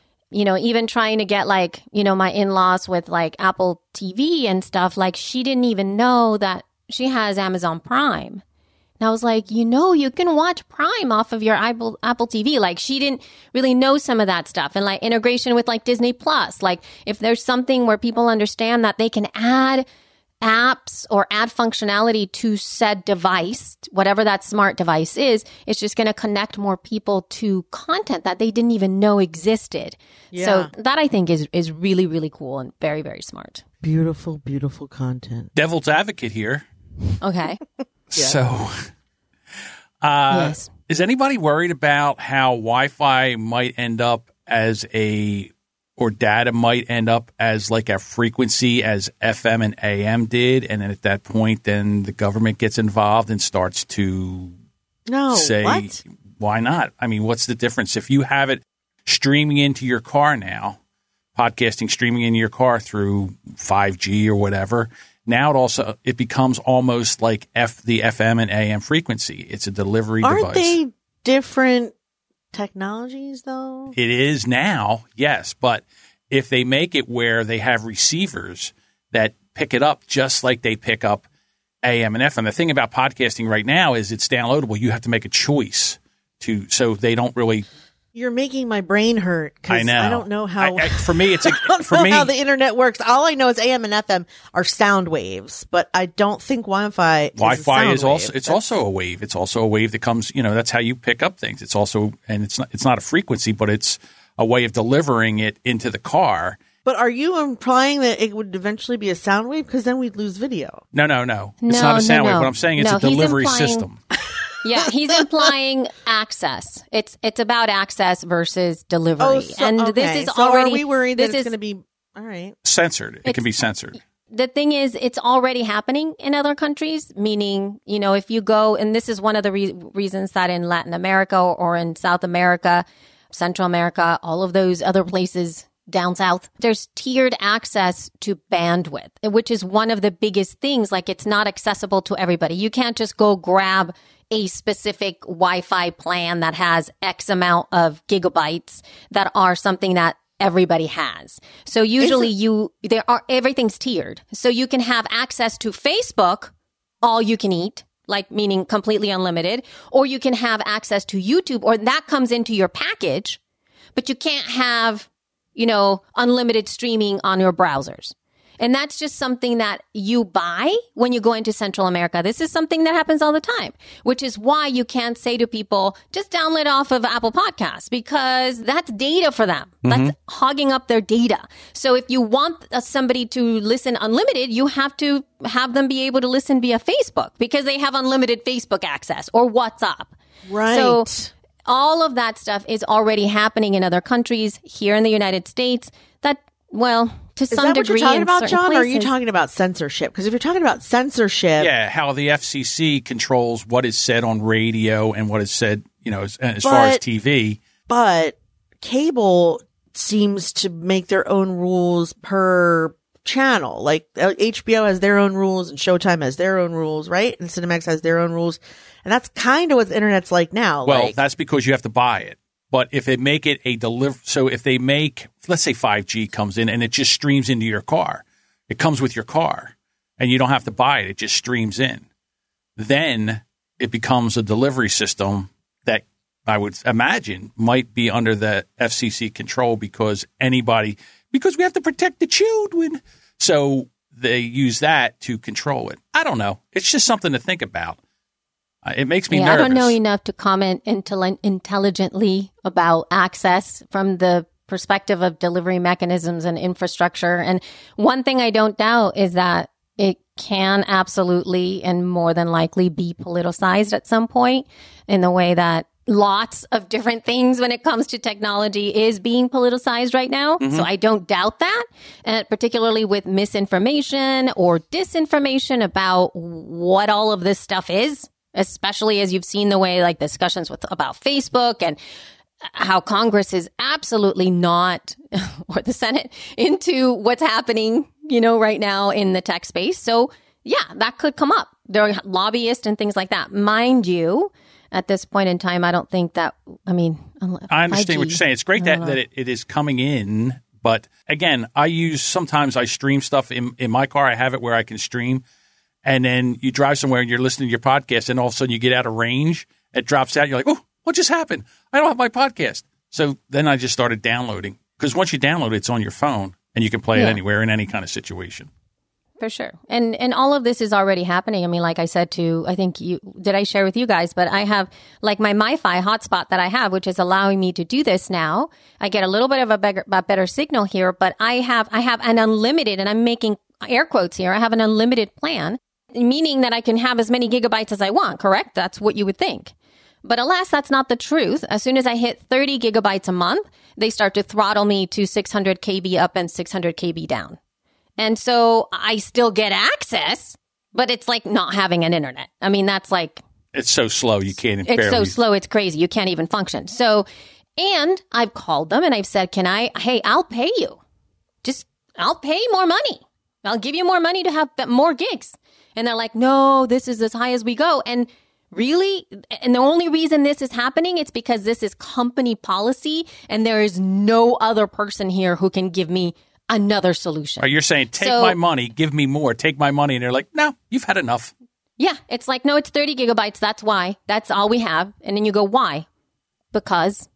even trying to get like, my in-laws with like Apple TV and stuff, like she didn't even know that she has Amazon Prime. And I was like, you can watch Prime off of your Apple TV. Like she didn't really know some of that stuff and like integration with like Disney Plus. Like if there's something where people understand that they can add apps or add functionality to said device, whatever that smart device is, it's just going to connect more people to content that they didn't even know existed. Yeah. So that I think is really, really cool and very, very smart. Beautiful, beautiful content. Devil's advocate here. Okay. So, Yes. is anybody worried about how Wi-Fi might end up or data might end up as like a frequency as FM and AM did? And then at that point, then the government gets involved and starts to say, what? why not? I mean, what's the difference? If you have it streaming into your car now, podcasting streaming into your car through 5G or whatever, Now it becomes almost like the FM and AM frequency. It's a delivery device. Aren't they different technologies, though? It is now, yes. But if they make it where they have receivers that pick it up just like they pick up AM and FM. The thing about podcasting right now is it's downloadable. You have to make a choice so they don't really. You're making my brain hurt. I know. I don't know how. For me, it's how the internet works. All I know is AM and FM are sound waves, but I don't think Wi-Fi. Wi-Fi is also. It's also a wave. It's also a wave that comes. That's how you pick up things. It's also, and it's not a frequency, but it's a way of delivering it into the car. But are you implying that it would eventually be a sound wave? Because then we'd lose video. No. It's not a sound wave. What I'm saying is a delivery system. Yeah, he's implying access. It's about access versus delivery. This is already. Are we worried that it's going to be all right? Censored. It can be censored. The thing is, it's already happening in other countries, meaning, if you go, and this is one of the reasons that in Latin America or in South America, Central America, all of those other places down south, there's tiered access to bandwidth, which is one of the biggest things. Like, it's not accessible to everybody. You can't just go grab a specific Wi-Fi plan that has X amount of gigabytes that are something that everybody has. So usually everything's tiered. So you can have access to Facebook, all you can eat, like meaning completely unlimited, or you can have access to YouTube, or that comes into your package, but you can't have, unlimited streaming on your browsers. And that's just something that you buy when you go into Central America. This is something that happens all the time, which is why you can't say to people, just download off of Apple Podcasts, because that's data for them. Mm-hmm. That's hogging up their data. So if you want somebody to listen unlimited, you have to have them be able to listen via Facebook, because they have unlimited Facebook access or WhatsApp. Right. So all of that stuff is already happening in other countries. Here in the United States, to some degree, is that what you're talking about, John? places. Or are you talking about censorship? Because if you're talking about censorship, how the FCC controls what is said on radio and what is said, as far as TV. But cable seems to make their own rules per channel. Like HBO has their own rules, and Showtime has their own rules, right? And Cinemax has their own rules, and that's kind of what the internet's like now. Well, that's because you have to buy it. But if they make it so if they make, let's say 5G comes in and it just streams into your car, it comes with your car and you don't have to buy it. It just streams in. Then it becomes a delivery system that I would imagine might be under the FCC control because we have to protect the children. So they use that to control it. I don't know. It's just something to think about. It makes me nervous. I don't know enough to comment intelligently about access from the perspective of delivery mechanisms and infrastructure. And one thing I don't doubt is that it can absolutely and more than likely be politicized at some point, in the way that lots of different things when it comes to technology is being politicized right now. Mm-hmm. So I don't doubt that, and particularly with misinformation or disinformation about what all of this stuff is. Especially as you've seen the way like discussions about Facebook and how Congress is absolutely not, or the Senate, into what's happening, right now in the tech space. So yeah, that could come up. There are lobbyists and things like that. Mind you, at this point in time, I don't think that, I understand what you're saying. It's great that it is coming in. But again, sometimes I stream stuff in my car. I have it where I can stream. And then you drive somewhere and you're listening to your podcast, and all of a sudden you get out of range. It drops out. You're like, oh, what just happened? I don't have my podcast. So then I just started downloading, because once you download it, it's on your phone and you can play it anywhere in any kind of situation. For sure. And all of this is already happening. Like I said did I share with you guys, but I have like my MiFi hotspot that I have, which is allowing me to do this now. I get a little bit of a better signal here, but I have an unlimited, and I'm making air quotes here, I have an unlimited plan. Meaning that I can have as many gigabytes as I want, correct? That's what you would think. But alas, that's not the truth. As soon as I hit 30 gigabytes a month, they start to throttle me to 600 KB up and 600 KB down. And so I still get access, but it's like not having an internet. That's like... It's so slow, you can't... It's so slow, it's crazy. You can't even function. So, and I've called them and I've said, hey, I'll pay you. I'll pay more money. I'll give you more money to have more gigs. And they're like, no, this is as high as we go. And really? And the only reason this is happening, it's because this is company policy and there is no other person here who can give me another solution. You're saying, take my money, give me more, take my money. And they're like, no, you've had enough. Yeah. It's like, no, it's 30 gigabytes. That's why. That's all we have. And then you go, why? Because.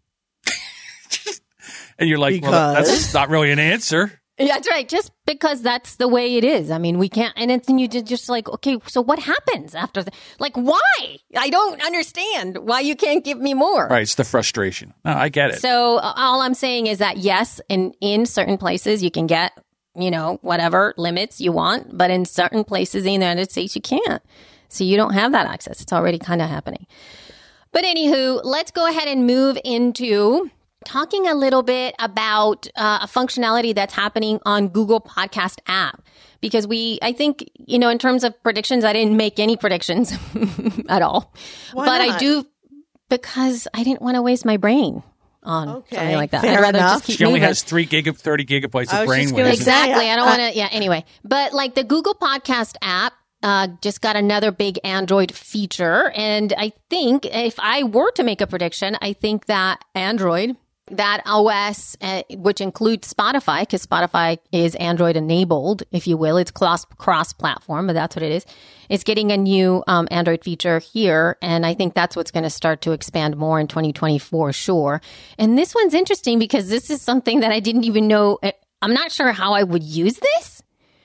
And you're like, well, that's not really an answer. Yeah, that's right. Just because that's the way it is. I mean, we can't. And then you just like, okay, so what happens after that? Like, why? I don't understand why you can't give me more. Right. It's the frustration. No, I get it. So all I'm saying is that, yes, in certain places you can get, whatever limits you want. But in certain places in the United States, you can't. So you don't have that access. It's already kind of happening. But anywho, let's go ahead and move into talking a little bit about a functionality that's happening on Google Podcast app. Because I think, in terms of predictions, I didn't make any predictions at all. Why but not? I do, because I didn't want to waste my brain on something like that. Fair I'd rather enough. just keep She only moving. has 30 gigabytes I of was just brainwave. gonna Exactly. say, I don't want to. Yeah. Anyway, but like the Google Podcast app just got another big Android feature, and I think if I were to make a prediction, I think that Android, that OS, which includes Spotify, because Spotify is Android enabled, if you will, it's cross-platform, but that's what it is. It's getting a new Android feature here, and I think that's what's going to start to expand more in 2024, sure. And this one's interesting because this is something that I didn't even know. I'm not sure how I would use this,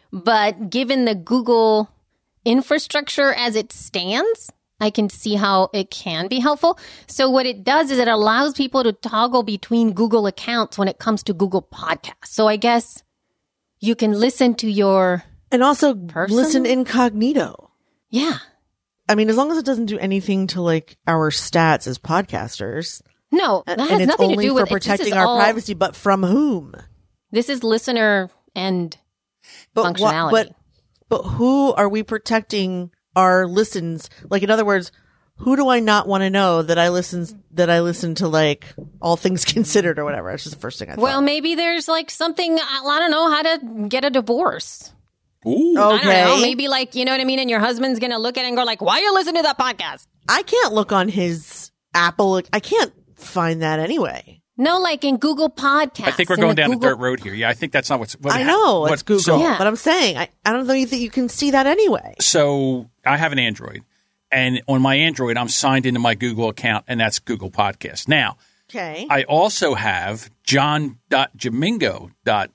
but given the Google infrastructure as it stands, I can see how it can be helpful. So what it does is it allows people to toggle between Google accounts when it comes to Google Podcasts. So I guess you can listen to your... And also Personal? listen incognito. Yeah. I mean, as long as it doesn't do anything to like our stats as podcasters. No, that has and it's nothing to only do for with protecting this is our all- privacy, but from whom? This is listener and But functionality. But who are we protecting our listens? Like, in other words, who do I not want to know that I listen to like All Things Considered or whatever? That's just the first thing I thought. Well, maybe there's like something, I don't know, how to get a divorce. Ooh. I don't know. Okay. Maybe like, you know what I mean? And your husband's going to look at it and go like, why are you listening to that podcast? I can't look on his Apple. I can't find that anyway. No, like in Google Podcasts. I think we're in going the down Google- a dirt road here. Yeah, I think that's not what's... I know it's Google, So, Yeah. but I'm saying I don't think that you can see that anyway. so I have an Android, and on my Android, I'm signed into my Google account, and that's Google Podcast. Now, Okay. I also have john.jamingo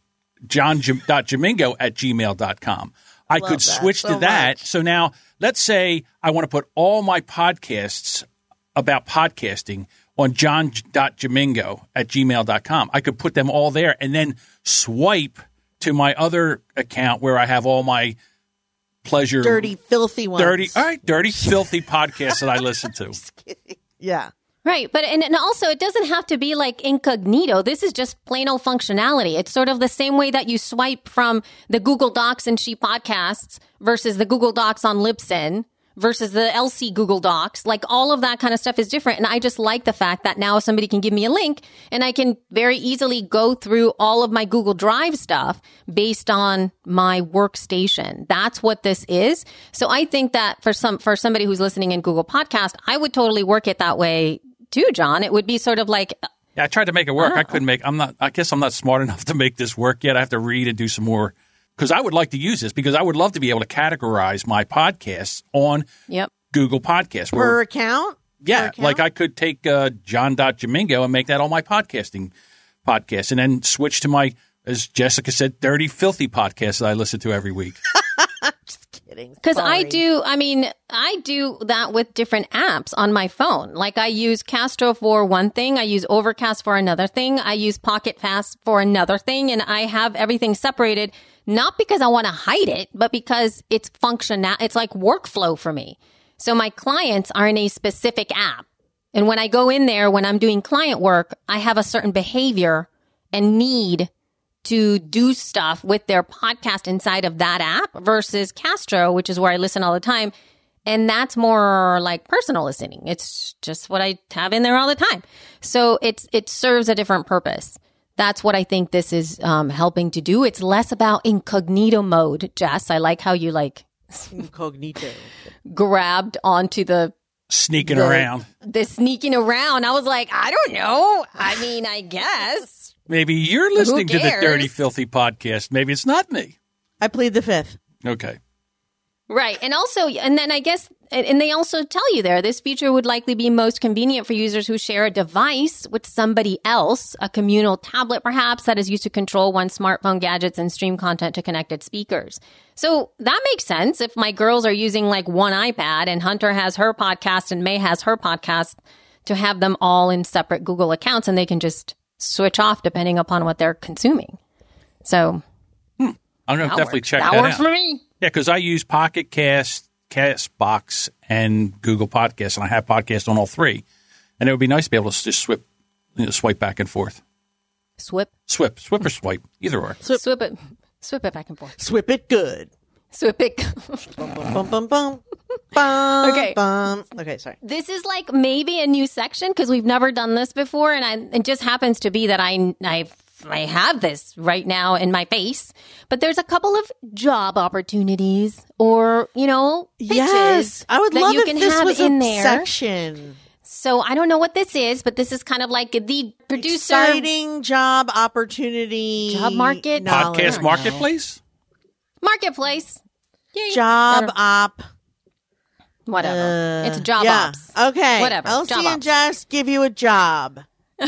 at gmail.com. I Love could that switch so to that. much. So now, let's say I want to put all my podcasts about podcasting on john.jamingo at gmail.com. I could put them all there and then swipe to my other account where I have all my pleasure. Dirty, filthy ones. Dirty, filthy podcasts that I listen to. Yeah. Right. But, and also it doesn't have to be like incognito. This is just plain old functionality. It's sort of the same way that you swipe from the Google Docs and She Podcasts versus the Google Docs on Libsyn versus the LC Google Docs. Like all of that kind of stuff is different. And I just like the fact that now somebody can give me a link and I can very easily go through all of my Google Drive stuff based on my workstation. That's what this is. So I think that for somebody who's listening in Google Podcast, I would totally work it that way too, John. It would be sort of like, Yeah, I tried to make it work. I couldn't make. I guess I'm not smart enough to make this work yet. I have to read and do some more because I would like to use this because I would love to be able to categorize my podcasts on yep. Google Podcasts. Per account? Yeah, Per account? like I could take John.Jamingo and make that all my podcasting podcasts and then switch to my, as Jessica said, dirty, filthy podcasts that I listen to every week. Just kidding. Because I Sorry. do that with different apps on my phone. Like I use Castro for one thing. I use Overcast for another thing. I use Pocket Cast for another thing. And I have everything separated, not because I want to hide it, but because it's functional. It's like workflow for me. So my clients are in a specific app. And when I go in there, when I'm doing client work, I have a certain behavior and need to do stuff with their podcast inside of that app versus Castro, which is where I listen all the time. And that's more like personal listening. It's just what I have in there all the time. So it serves a different purpose. that's what I think this is helping to do. It's less about incognito mode, Jess. I like how you Incognito. grabbed onto the Sneaking around. The sneaking around. I was like, I don't know. I mean, I guess. Maybe you're listening to the cares? Dirty Filthy podcast. Maybe it's not me. I plead the fifth. Okay. Right. And also, and then I guess, and they also tell you there, this feature would likely be most convenient for users who share a device with somebody else, a communal tablet perhaps that is used to control one's smartphone gadgets and stream content to connected speakers. So that makes sense. If my girls are using like one iPad and Hunter has her podcast and May has her podcast, to have them all in separate Google accounts and they can just switch off depending upon what they're consuming. So I'm going to definitely check that out. That works out. for me. Yeah, because I use Pocket Cast, Castbox, and Google Podcasts, and I have podcasts on all three. And it would be nice to be able to just swipe back and forth. Swip Swip or swipe, either or. it back and forth. Swip it good. Swip it. Bum, bum, bum, bum, bum. Bum, Okay. Bum. Okay, sorry. This is like maybe a new section because we've never done this before, and it just happens to be that I have this right now in my face. But there's a couple of job opportunities, or pitches. Yes, I would that love you if can this have was in a there. section. So I don't know what this is, but this is kind of like the producer Exciting job opportunity. Job market? knowledge. Podcast Marketplace? marketplace. Yay. Job op. Whatever. It's job yeah. ops. Okay. Whatever. Elsie Job and ops. Jess give you a job.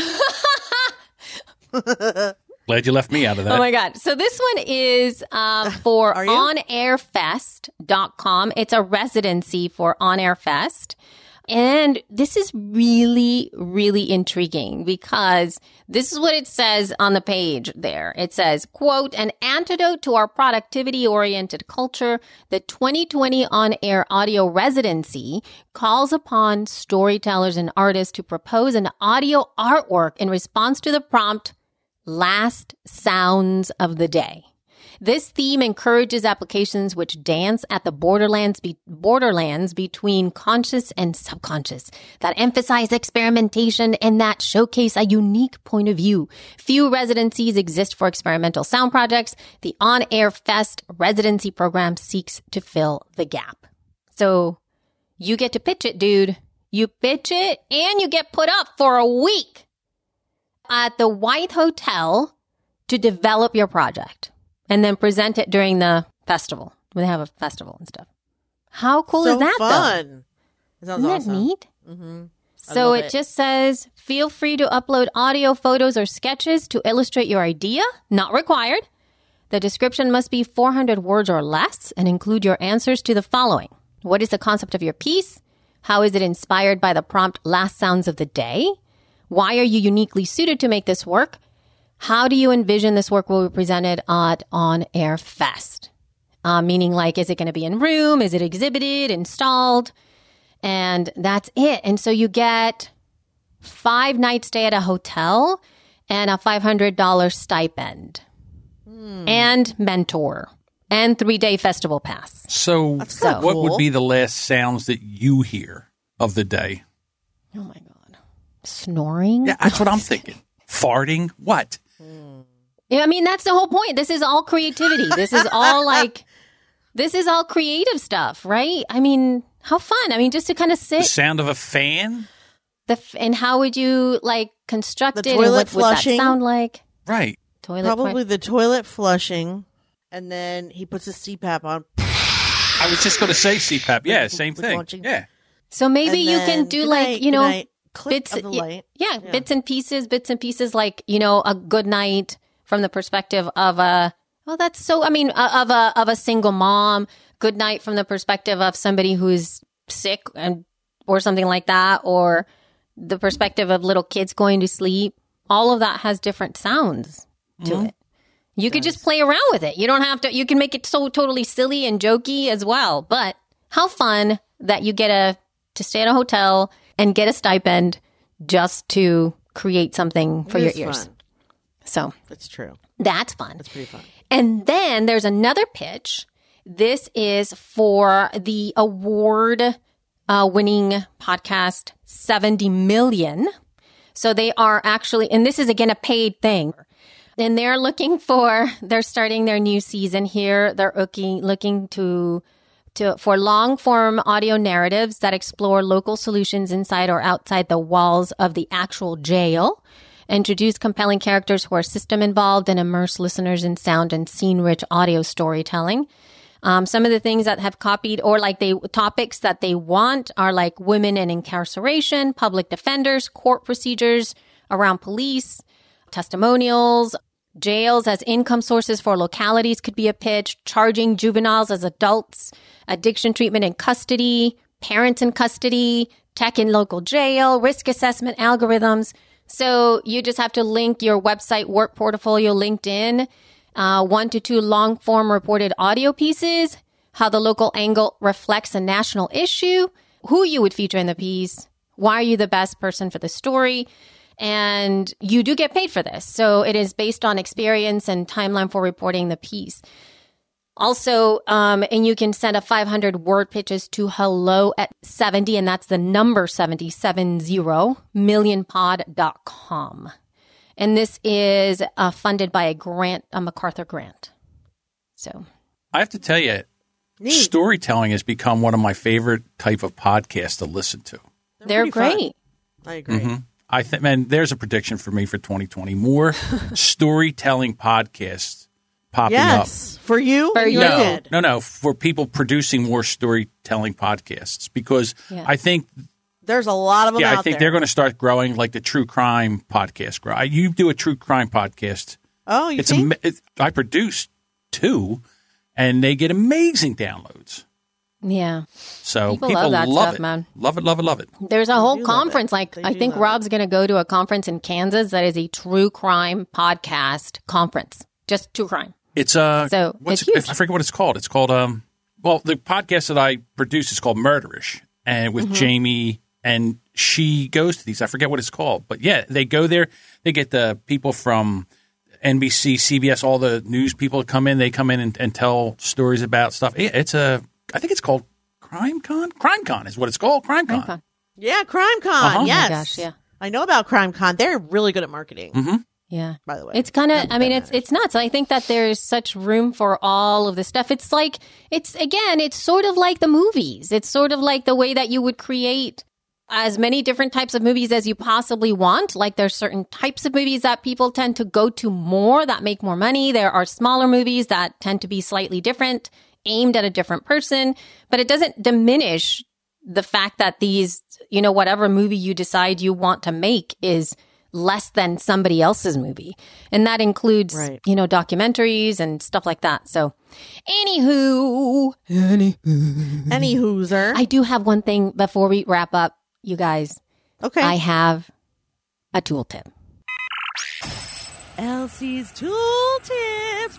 Glad you left me out of that. Oh my God. So this one is for Are you? onairfest.com. It's a residency for On Air Fest. And this is really, really intriguing because this is what it says on the page there. It says, quote, an antidote to our productivity-oriented culture, the 2020 On Air Audio Residency calls upon storytellers and artists to propose an audio artwork in response to the prompt, last sounds of the day. This theme encourages applications which dance at the borderlands between conscious and subconscious, that emphasize experimentation and that showcase a unique point of view. Few residencies exist for experimental sound projects. The On Air Fest residency program seeks to fill the gap. So you get to pitch it, dude. You pitch it and you get put up for a week at the White Hotel to develop your project. And then present it during the festival. They have a festival and stuff. How cool so is that, fun. It sounds though? Isn't awesome. that neat? Mm-hmm. So love it it. just says, feel free to upload audio, photos, or sketches to illustrate your idea. Not required. The description must be 400 words or less and include your answers to the following. What is the concept of your piece? How is it inspired by the prompt last sounds of the day? Why are you uniquely suited to make this work? How do you envision this work will be presented at On Air Fest? Meaning like, is it going to be in room? Is it exhibited, installed? And that's it. And so you get 5 night stay at a hotel and a $500 stipend and mentor and 3-day festival pass. So kinda what cool. would be the last sounds that you hear of the day? Oh my God. Snoring? Yeah, that's what I'm thinking. Farting? What? Yeah, I mean, that's the whole point. This is all creativity. This is all this is all creative stuff, right? I mean, how fun. I mean, just to kind of The sit sound of a fan? and how would you construct The it and toilet what would that flushing. sound like? Right. Toilet Probably the toilet flushing. And then he puts a CPAP on. I was just going to say CPAP. Yeah, same With thing. launching. Yeah. So maybe And you then, can do good like, night, you good know, night. Click bits of the light. Yeah, bits and pieces like, you know, a good night from the perspective of of a single mom, good night from the perspective of somebody who's sick or something like that, or the perspective of little kids going to sleep. All of that has different sounds to it. You could just play around with it. You don't have to, you can make it so totally silly and jokey as well. But how fun that you get to stay at a hotel and get a stipend just to create something for It your is ears. fun. So That's true. that's fun. That's pretty fun. And then there's another pitch. This is for the award winning podcast 70 Million. So they are actually, and this is again a paid thing. And they're starting their new season here. They're looking for long form audio narratives that explore local solutions inside or outside the walls of the actual jail, introduce compelling characters who are system involved, and immerse listeners in sound and scene rich audio storytelling. Some of the things that have copied or topics that they want are like women in incarceration, public defenders, court procedures around police, testimonials, jails as income sources for localities could be a pitch, charging juveniles as adults, addiction treatment in custody, parents in custody, tech in local jail, risk assessment algorithms. So you just have to link your website, work portfolio, LinkedIn, 1 to 2 long form reported audio pieces, how the local angle reflects a national issue, who you would feature in the piece, why are you the best person for the story, and you do get paid for this. So it is based on experience and timeline for reporting the piece. Also, and you can send a 500 word pitches to hello@70, and that's the number 70, millionpod.com. And this is funded by a MacArthur grant. So I have to tell you, storytelling has become one of my favorite type of podcasts to listen to. They're great. Fun. I agree. Mm-hmm. I think, man, there's a prediction for me for 2020. More storytelling podcasts popping up. For you? For you. No, for people producing more storytelling podcasts, because I think there's a lot of them out there. I think they're going to start growing like the true crime podcast. You do a true crime podcast. Oh, you think? I produce 2, and they get amazing downloads. Yeah. So people love that stuff, man. Love it. There's a whole conference. I think Rob's going to go to a conference in Kansas that is a true crime podcast conference. Just true crime. It's it's huge. I forget what it's called. It's called the podcast that I produce is called Murderish, and with Jamie, and she goes to these. I forget what it's called, but yeah, they go there. They get the people from NBC, CBS, all the news people come in. They come in and tell stories about stuff. I think it's called CrimeCon. CrimeCon is what it's called. CrimeCon. Yeah, CrimeCon. Uh-huh. Yes. Oh my gosh, yeah. I know about CrimeCon. They're really good at marketing. Mm-hmm. Yeah. By the way. It's kind of, it's nuts. I think that there's such room for all of this stuff. It's like, it's sort of like the movies. It's sort of like the way that you would create as many different types of movies as you possibly want. Like there's certain types of movies that people tend to go to more, that make more money. There are smaller movies that tend to be slightly different, aimed at a different person, but it doesn't diminish the fact that these, whatever movie you decide you want to make is less than somebody else's movie. And that includes, documentaries and stuff like that. So Anywhooser. I do have one thing before we wrap up, you guys. Okay. I have a tool tip. Elsie's tool tips.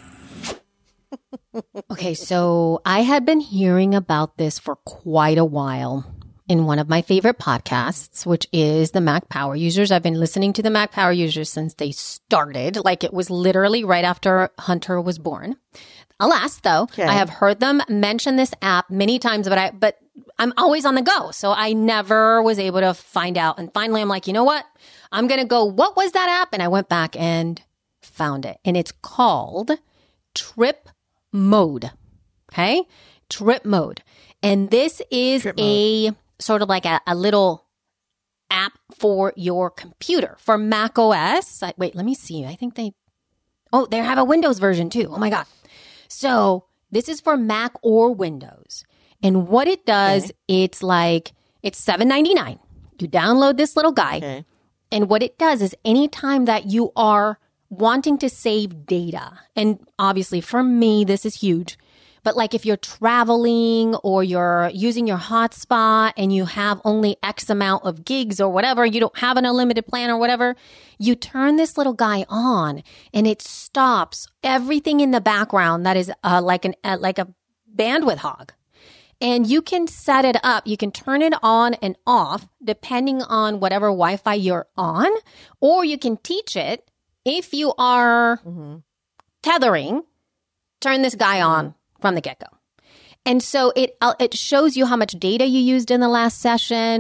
Okay, so I had been hearing about this for quite a while in one of my favorite podcasts, which is the Mac Power Users. I've been listening to the Mac Power Users since they started. Like it was literally right after Hunter was born. Alas, though, I have heard them mention this app many times, but I'm always on the go. So I never was able to find out. And finally, I'm like, you know what? I'm going to go, what was that app? And I went back and found it. And it's called Trip Mode. Okay? Trip Mode. And this is sort of like a little app for your computer for Mac OS. Wait, let me see. I think they have a Windows version too. Oh my God. So this is for Mac or Windows. And what it does, it's $7.99. You download this little guy. Okay. And what it does is anytime that you are wanting to save data, and obviously for me, this is huge, but like if you're traveling or you're using your hotspot and you have only X amount of gigs or whatever, you don't have an unlimited plan or whatever, you turn this little guy on and it stops everything in the background that is like a bandwidth hog. And you can set it up. You can turn it on and off depending on whatever Wi-Fi you're on, or you can teach it if you are tethering, turn this guy on from the get-go. And so it shows you how much data you used in the last session.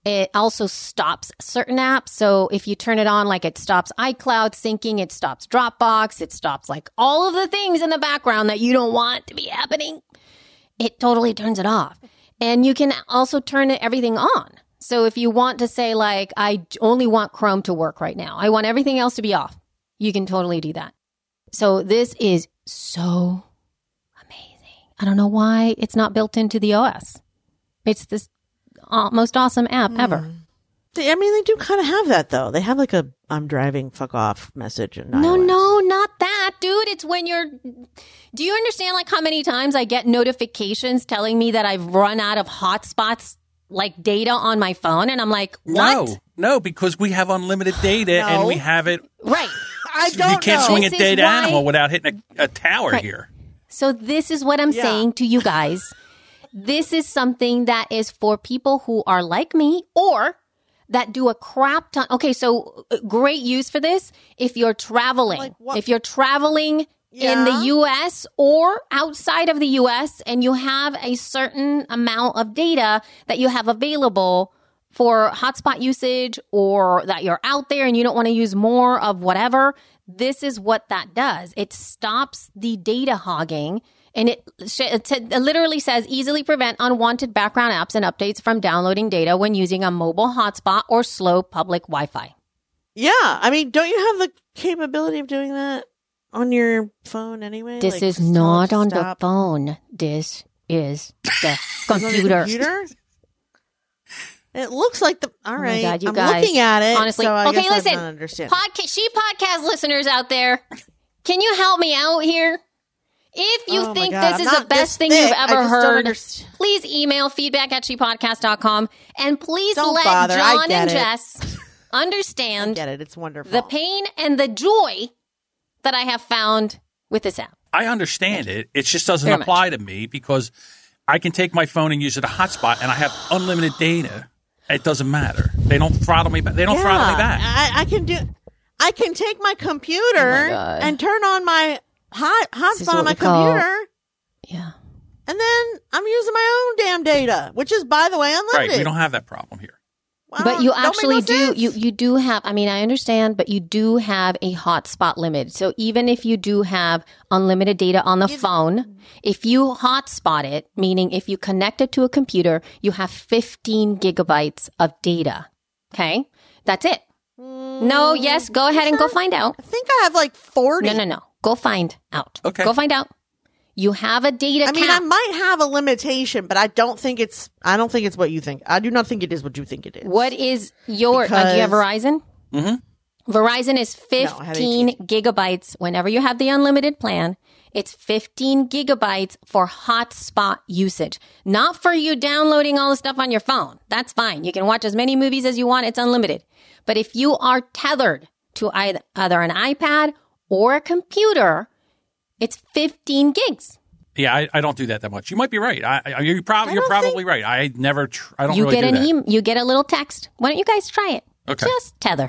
It also stops certain apps. So if you turn it on, like it stops iCloud syncing, it stops Dropbox, it stops like all of the things in the background that you don't want to be happening. It totally turns it off. And you can also turn everything on. So if you want to say like, I only want Chrome to work right now, I want everything else to be off, you can totally do that. So this is so amazing. I don't know why it's not built into the OS. It's this most awesome app ever. I mean, they do kind of have that, though. They have like a I'm driving, fuck off message. In No, iOS. no, not that, dude. It's when you're... Do you understand like how many times I get notifications telling me that I've run out of hotspots, like data on my phone? And I'm like, what? No, because we have unlimited data and we have it. Right. I don't You can't know. swing a This is data why- animal without hitting a tower Right. here. So this is what I'm saying to you guys. This is something that is for people who are like me or that do a crap ton. Okay, so great use for this if you're traveling. Like what? If you're traveling in the U.S. or outside of the U.S. and you have a certain amount of data that you have available for hotspot usage or that you're out there and you don't want to use more of whatever, this is what that does. It stops the data hogging. And it literally says easily prevent unwanted background apps and updates from downloading data when using a mobile hotspot or slow public Wi-Fi. Yeah, I mean, don't you have the capability of doing that on your phone anyway? This Like, is just tell not it to on the stop? phone. This is the It's on the computer. computer? It looks like the. All right, God, you I'm guys. looking at it. Honestly, so I okay, guess I listen. don't understand. Podcast listeners out there, can you help me out here? If you Oh my think God, this I'm is the not best this thing thick. you've I ever just don't heard, understand. please email feedback@shepodcast.com and please Don't let bother. I John get and it. Jess I understand get it. It's wonderful. the pain and the joy that I have found with this app. I understand it. It just doesn't Very apply to me because I can take my phone and use it a hotspot and I have unlimited data. It doesn't matter. They don't throttle me back. They don't throttle me back. I can do. I can take my computer God. and turn on my This is hotspot what on my we call- computer, Yeah. and then I'm using my own damn data, which is, by the way, unlimited. Right. We don't have that problem here. But you Don't make actually no do, sense. you do have, I mean, I understand, but you do have a hotspot limit. So even if you do have unlimited data on the phone, if you hotspot it, meaning if you connect it to a computer, you have 15 gigabytes of data. Okay? That's it. No, yes, go ahead and go find out. I think I have like 40. No. Go find out. Okay. Go find out. You have a data I mean, cap. I might have a limitation, but I don't think it's what you think. I do not think it is what you think it is. What is your, do you have Because- Verizon? Mm-hmm. Verizon is No, I have 15 gigabytes. Whenever you have the unlimited plan, it's 15 gigabytes for hotspot usage. Not for you downloading all the stuff on your phone. That's fine. You can watch as many movies as you want. It's unlimited. But if you are tethered to either an iPad or a computer, it's 15 gigs. Yeah, I don't do that much. You might be right. You're probably right. I never. I don't You really get do an that. you get a little text. Why don't you guys try it? Okay. Just tether.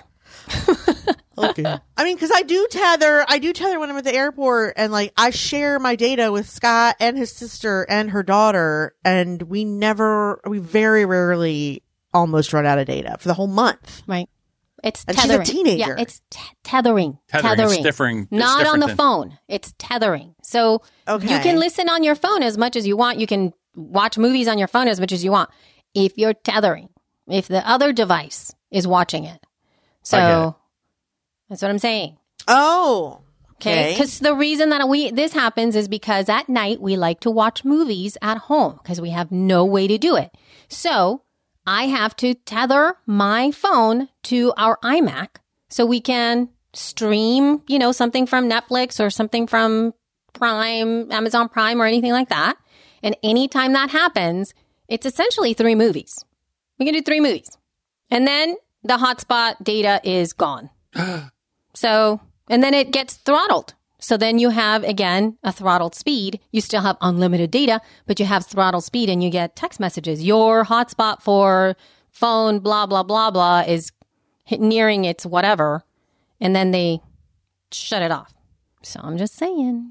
Okay. I mean, because I do tether when I'm at the airport, and like I share my data with Scott and his sister and her daughter, and we very rarely almost run out of data for the whole month. Right. It's And she's a tethering. teenager. Yeah, it's tethering. Tethering. It's differing. It's Not on different the than- phone. It's tethering. So Okay. you can listen on your phone as much as you want. You can watch movies on your phone as much as you want. If you're tethering, if the other device is watching it. I get it. So that's what I'm saying. Oh. Okay. Because the reason that this happens is because at night we like to watch movies at home because we have no way to do it. So I have to tether my phone to our iMac so we can stream, something from Netflix or something from Prime, Amazon Prime or anything like that. And anytime that happens, it's essentially 3 movies. We can do 3 movies. And then the hotspot data is gone. So, and then it gets throttled. So then you have, again, a throttled speed. You still have unlimited data, but you have throttled speed and you get text messages. Your hotspot for phone, blah, blah, blah, blah, is nearing its whatever. And then they shut it off. So I'm just saying.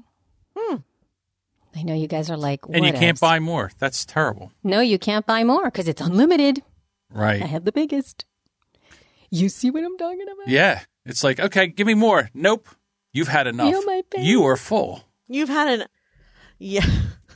I know you guys are like, And you what can't else? buy more. That's terrible. No, you can't buy more because it's unlimited. Right. I have the biggest. You see what I'm talking about? Yeah. It's like, okay, give me more. Nope. You've had enough. You're my baby. You are full. You've had an... Yeah.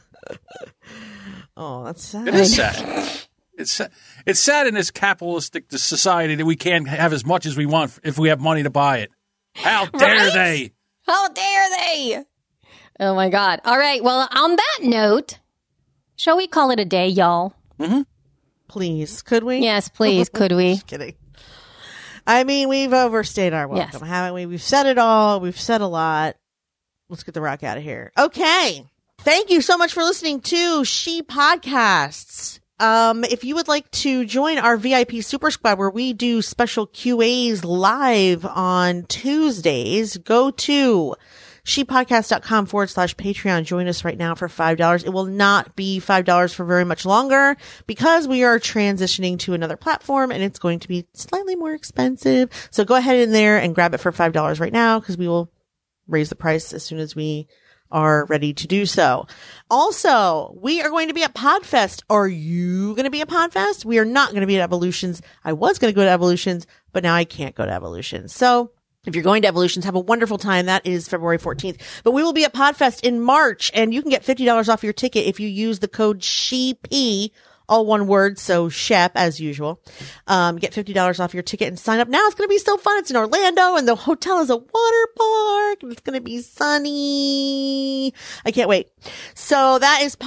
Oh, that's sad. It is sad. It's sad in this capitalistic society that we can't have as much as we want if we have money to buy it. How dare they? How dare they? Oh, my God. All right. Well, on that note, shall we call it a day, y'all? Mm-hmm. Please, could we? Yes, please. Could we? Just kidding. I mean, we've overstayed our welcome, haven't we? We've said it all. We've said a lot. Let's get the rock out of here. Okay. Thank you so much for listening to She Podcasts. If you would like to join our VIP Super Squad where we do special QAs live on Tuesdays, go to shepodcast.com/Patreon. Join us right now for $5. It will not be $5 for very much longer because we are transitioning to another platform and it's going to be slightly more expensive. So go ahead in there and grab it for $5 right now because we will raise the price as soon as we are ready to do so. Also, we are going to be at Podfest. Are you going to be at Podfest? We are not going to be at Evolutions. I was going to go to Evolutions, but now I can't go to Evolutions. So if you're going to Evolutions, have a wonderful time. That is February 14th. But we will be at Podfest in March, and you can get $50 off your ticket if you use the code SHEP, all one word, so SHEP as usual. Get $50 off your ticket and sign up now. It's going to be so fun. It's in Orlando, and the hotel is a water park, and it's going to be sunny. I can't wait. So that is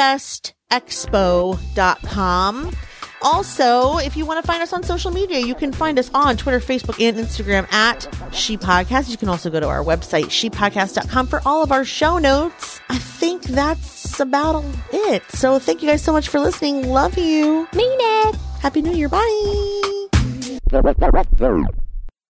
podfestexpo.com. Also, if you want to find us on social media, you can find us on Twitter, Facebook, and Instagram at She Podcast. You can also go to our website, shepodcast.com, for all of our show notes. I think that's about it. So thank you guys so much for listening. Love you. Mean it. Happy New Year. Bye.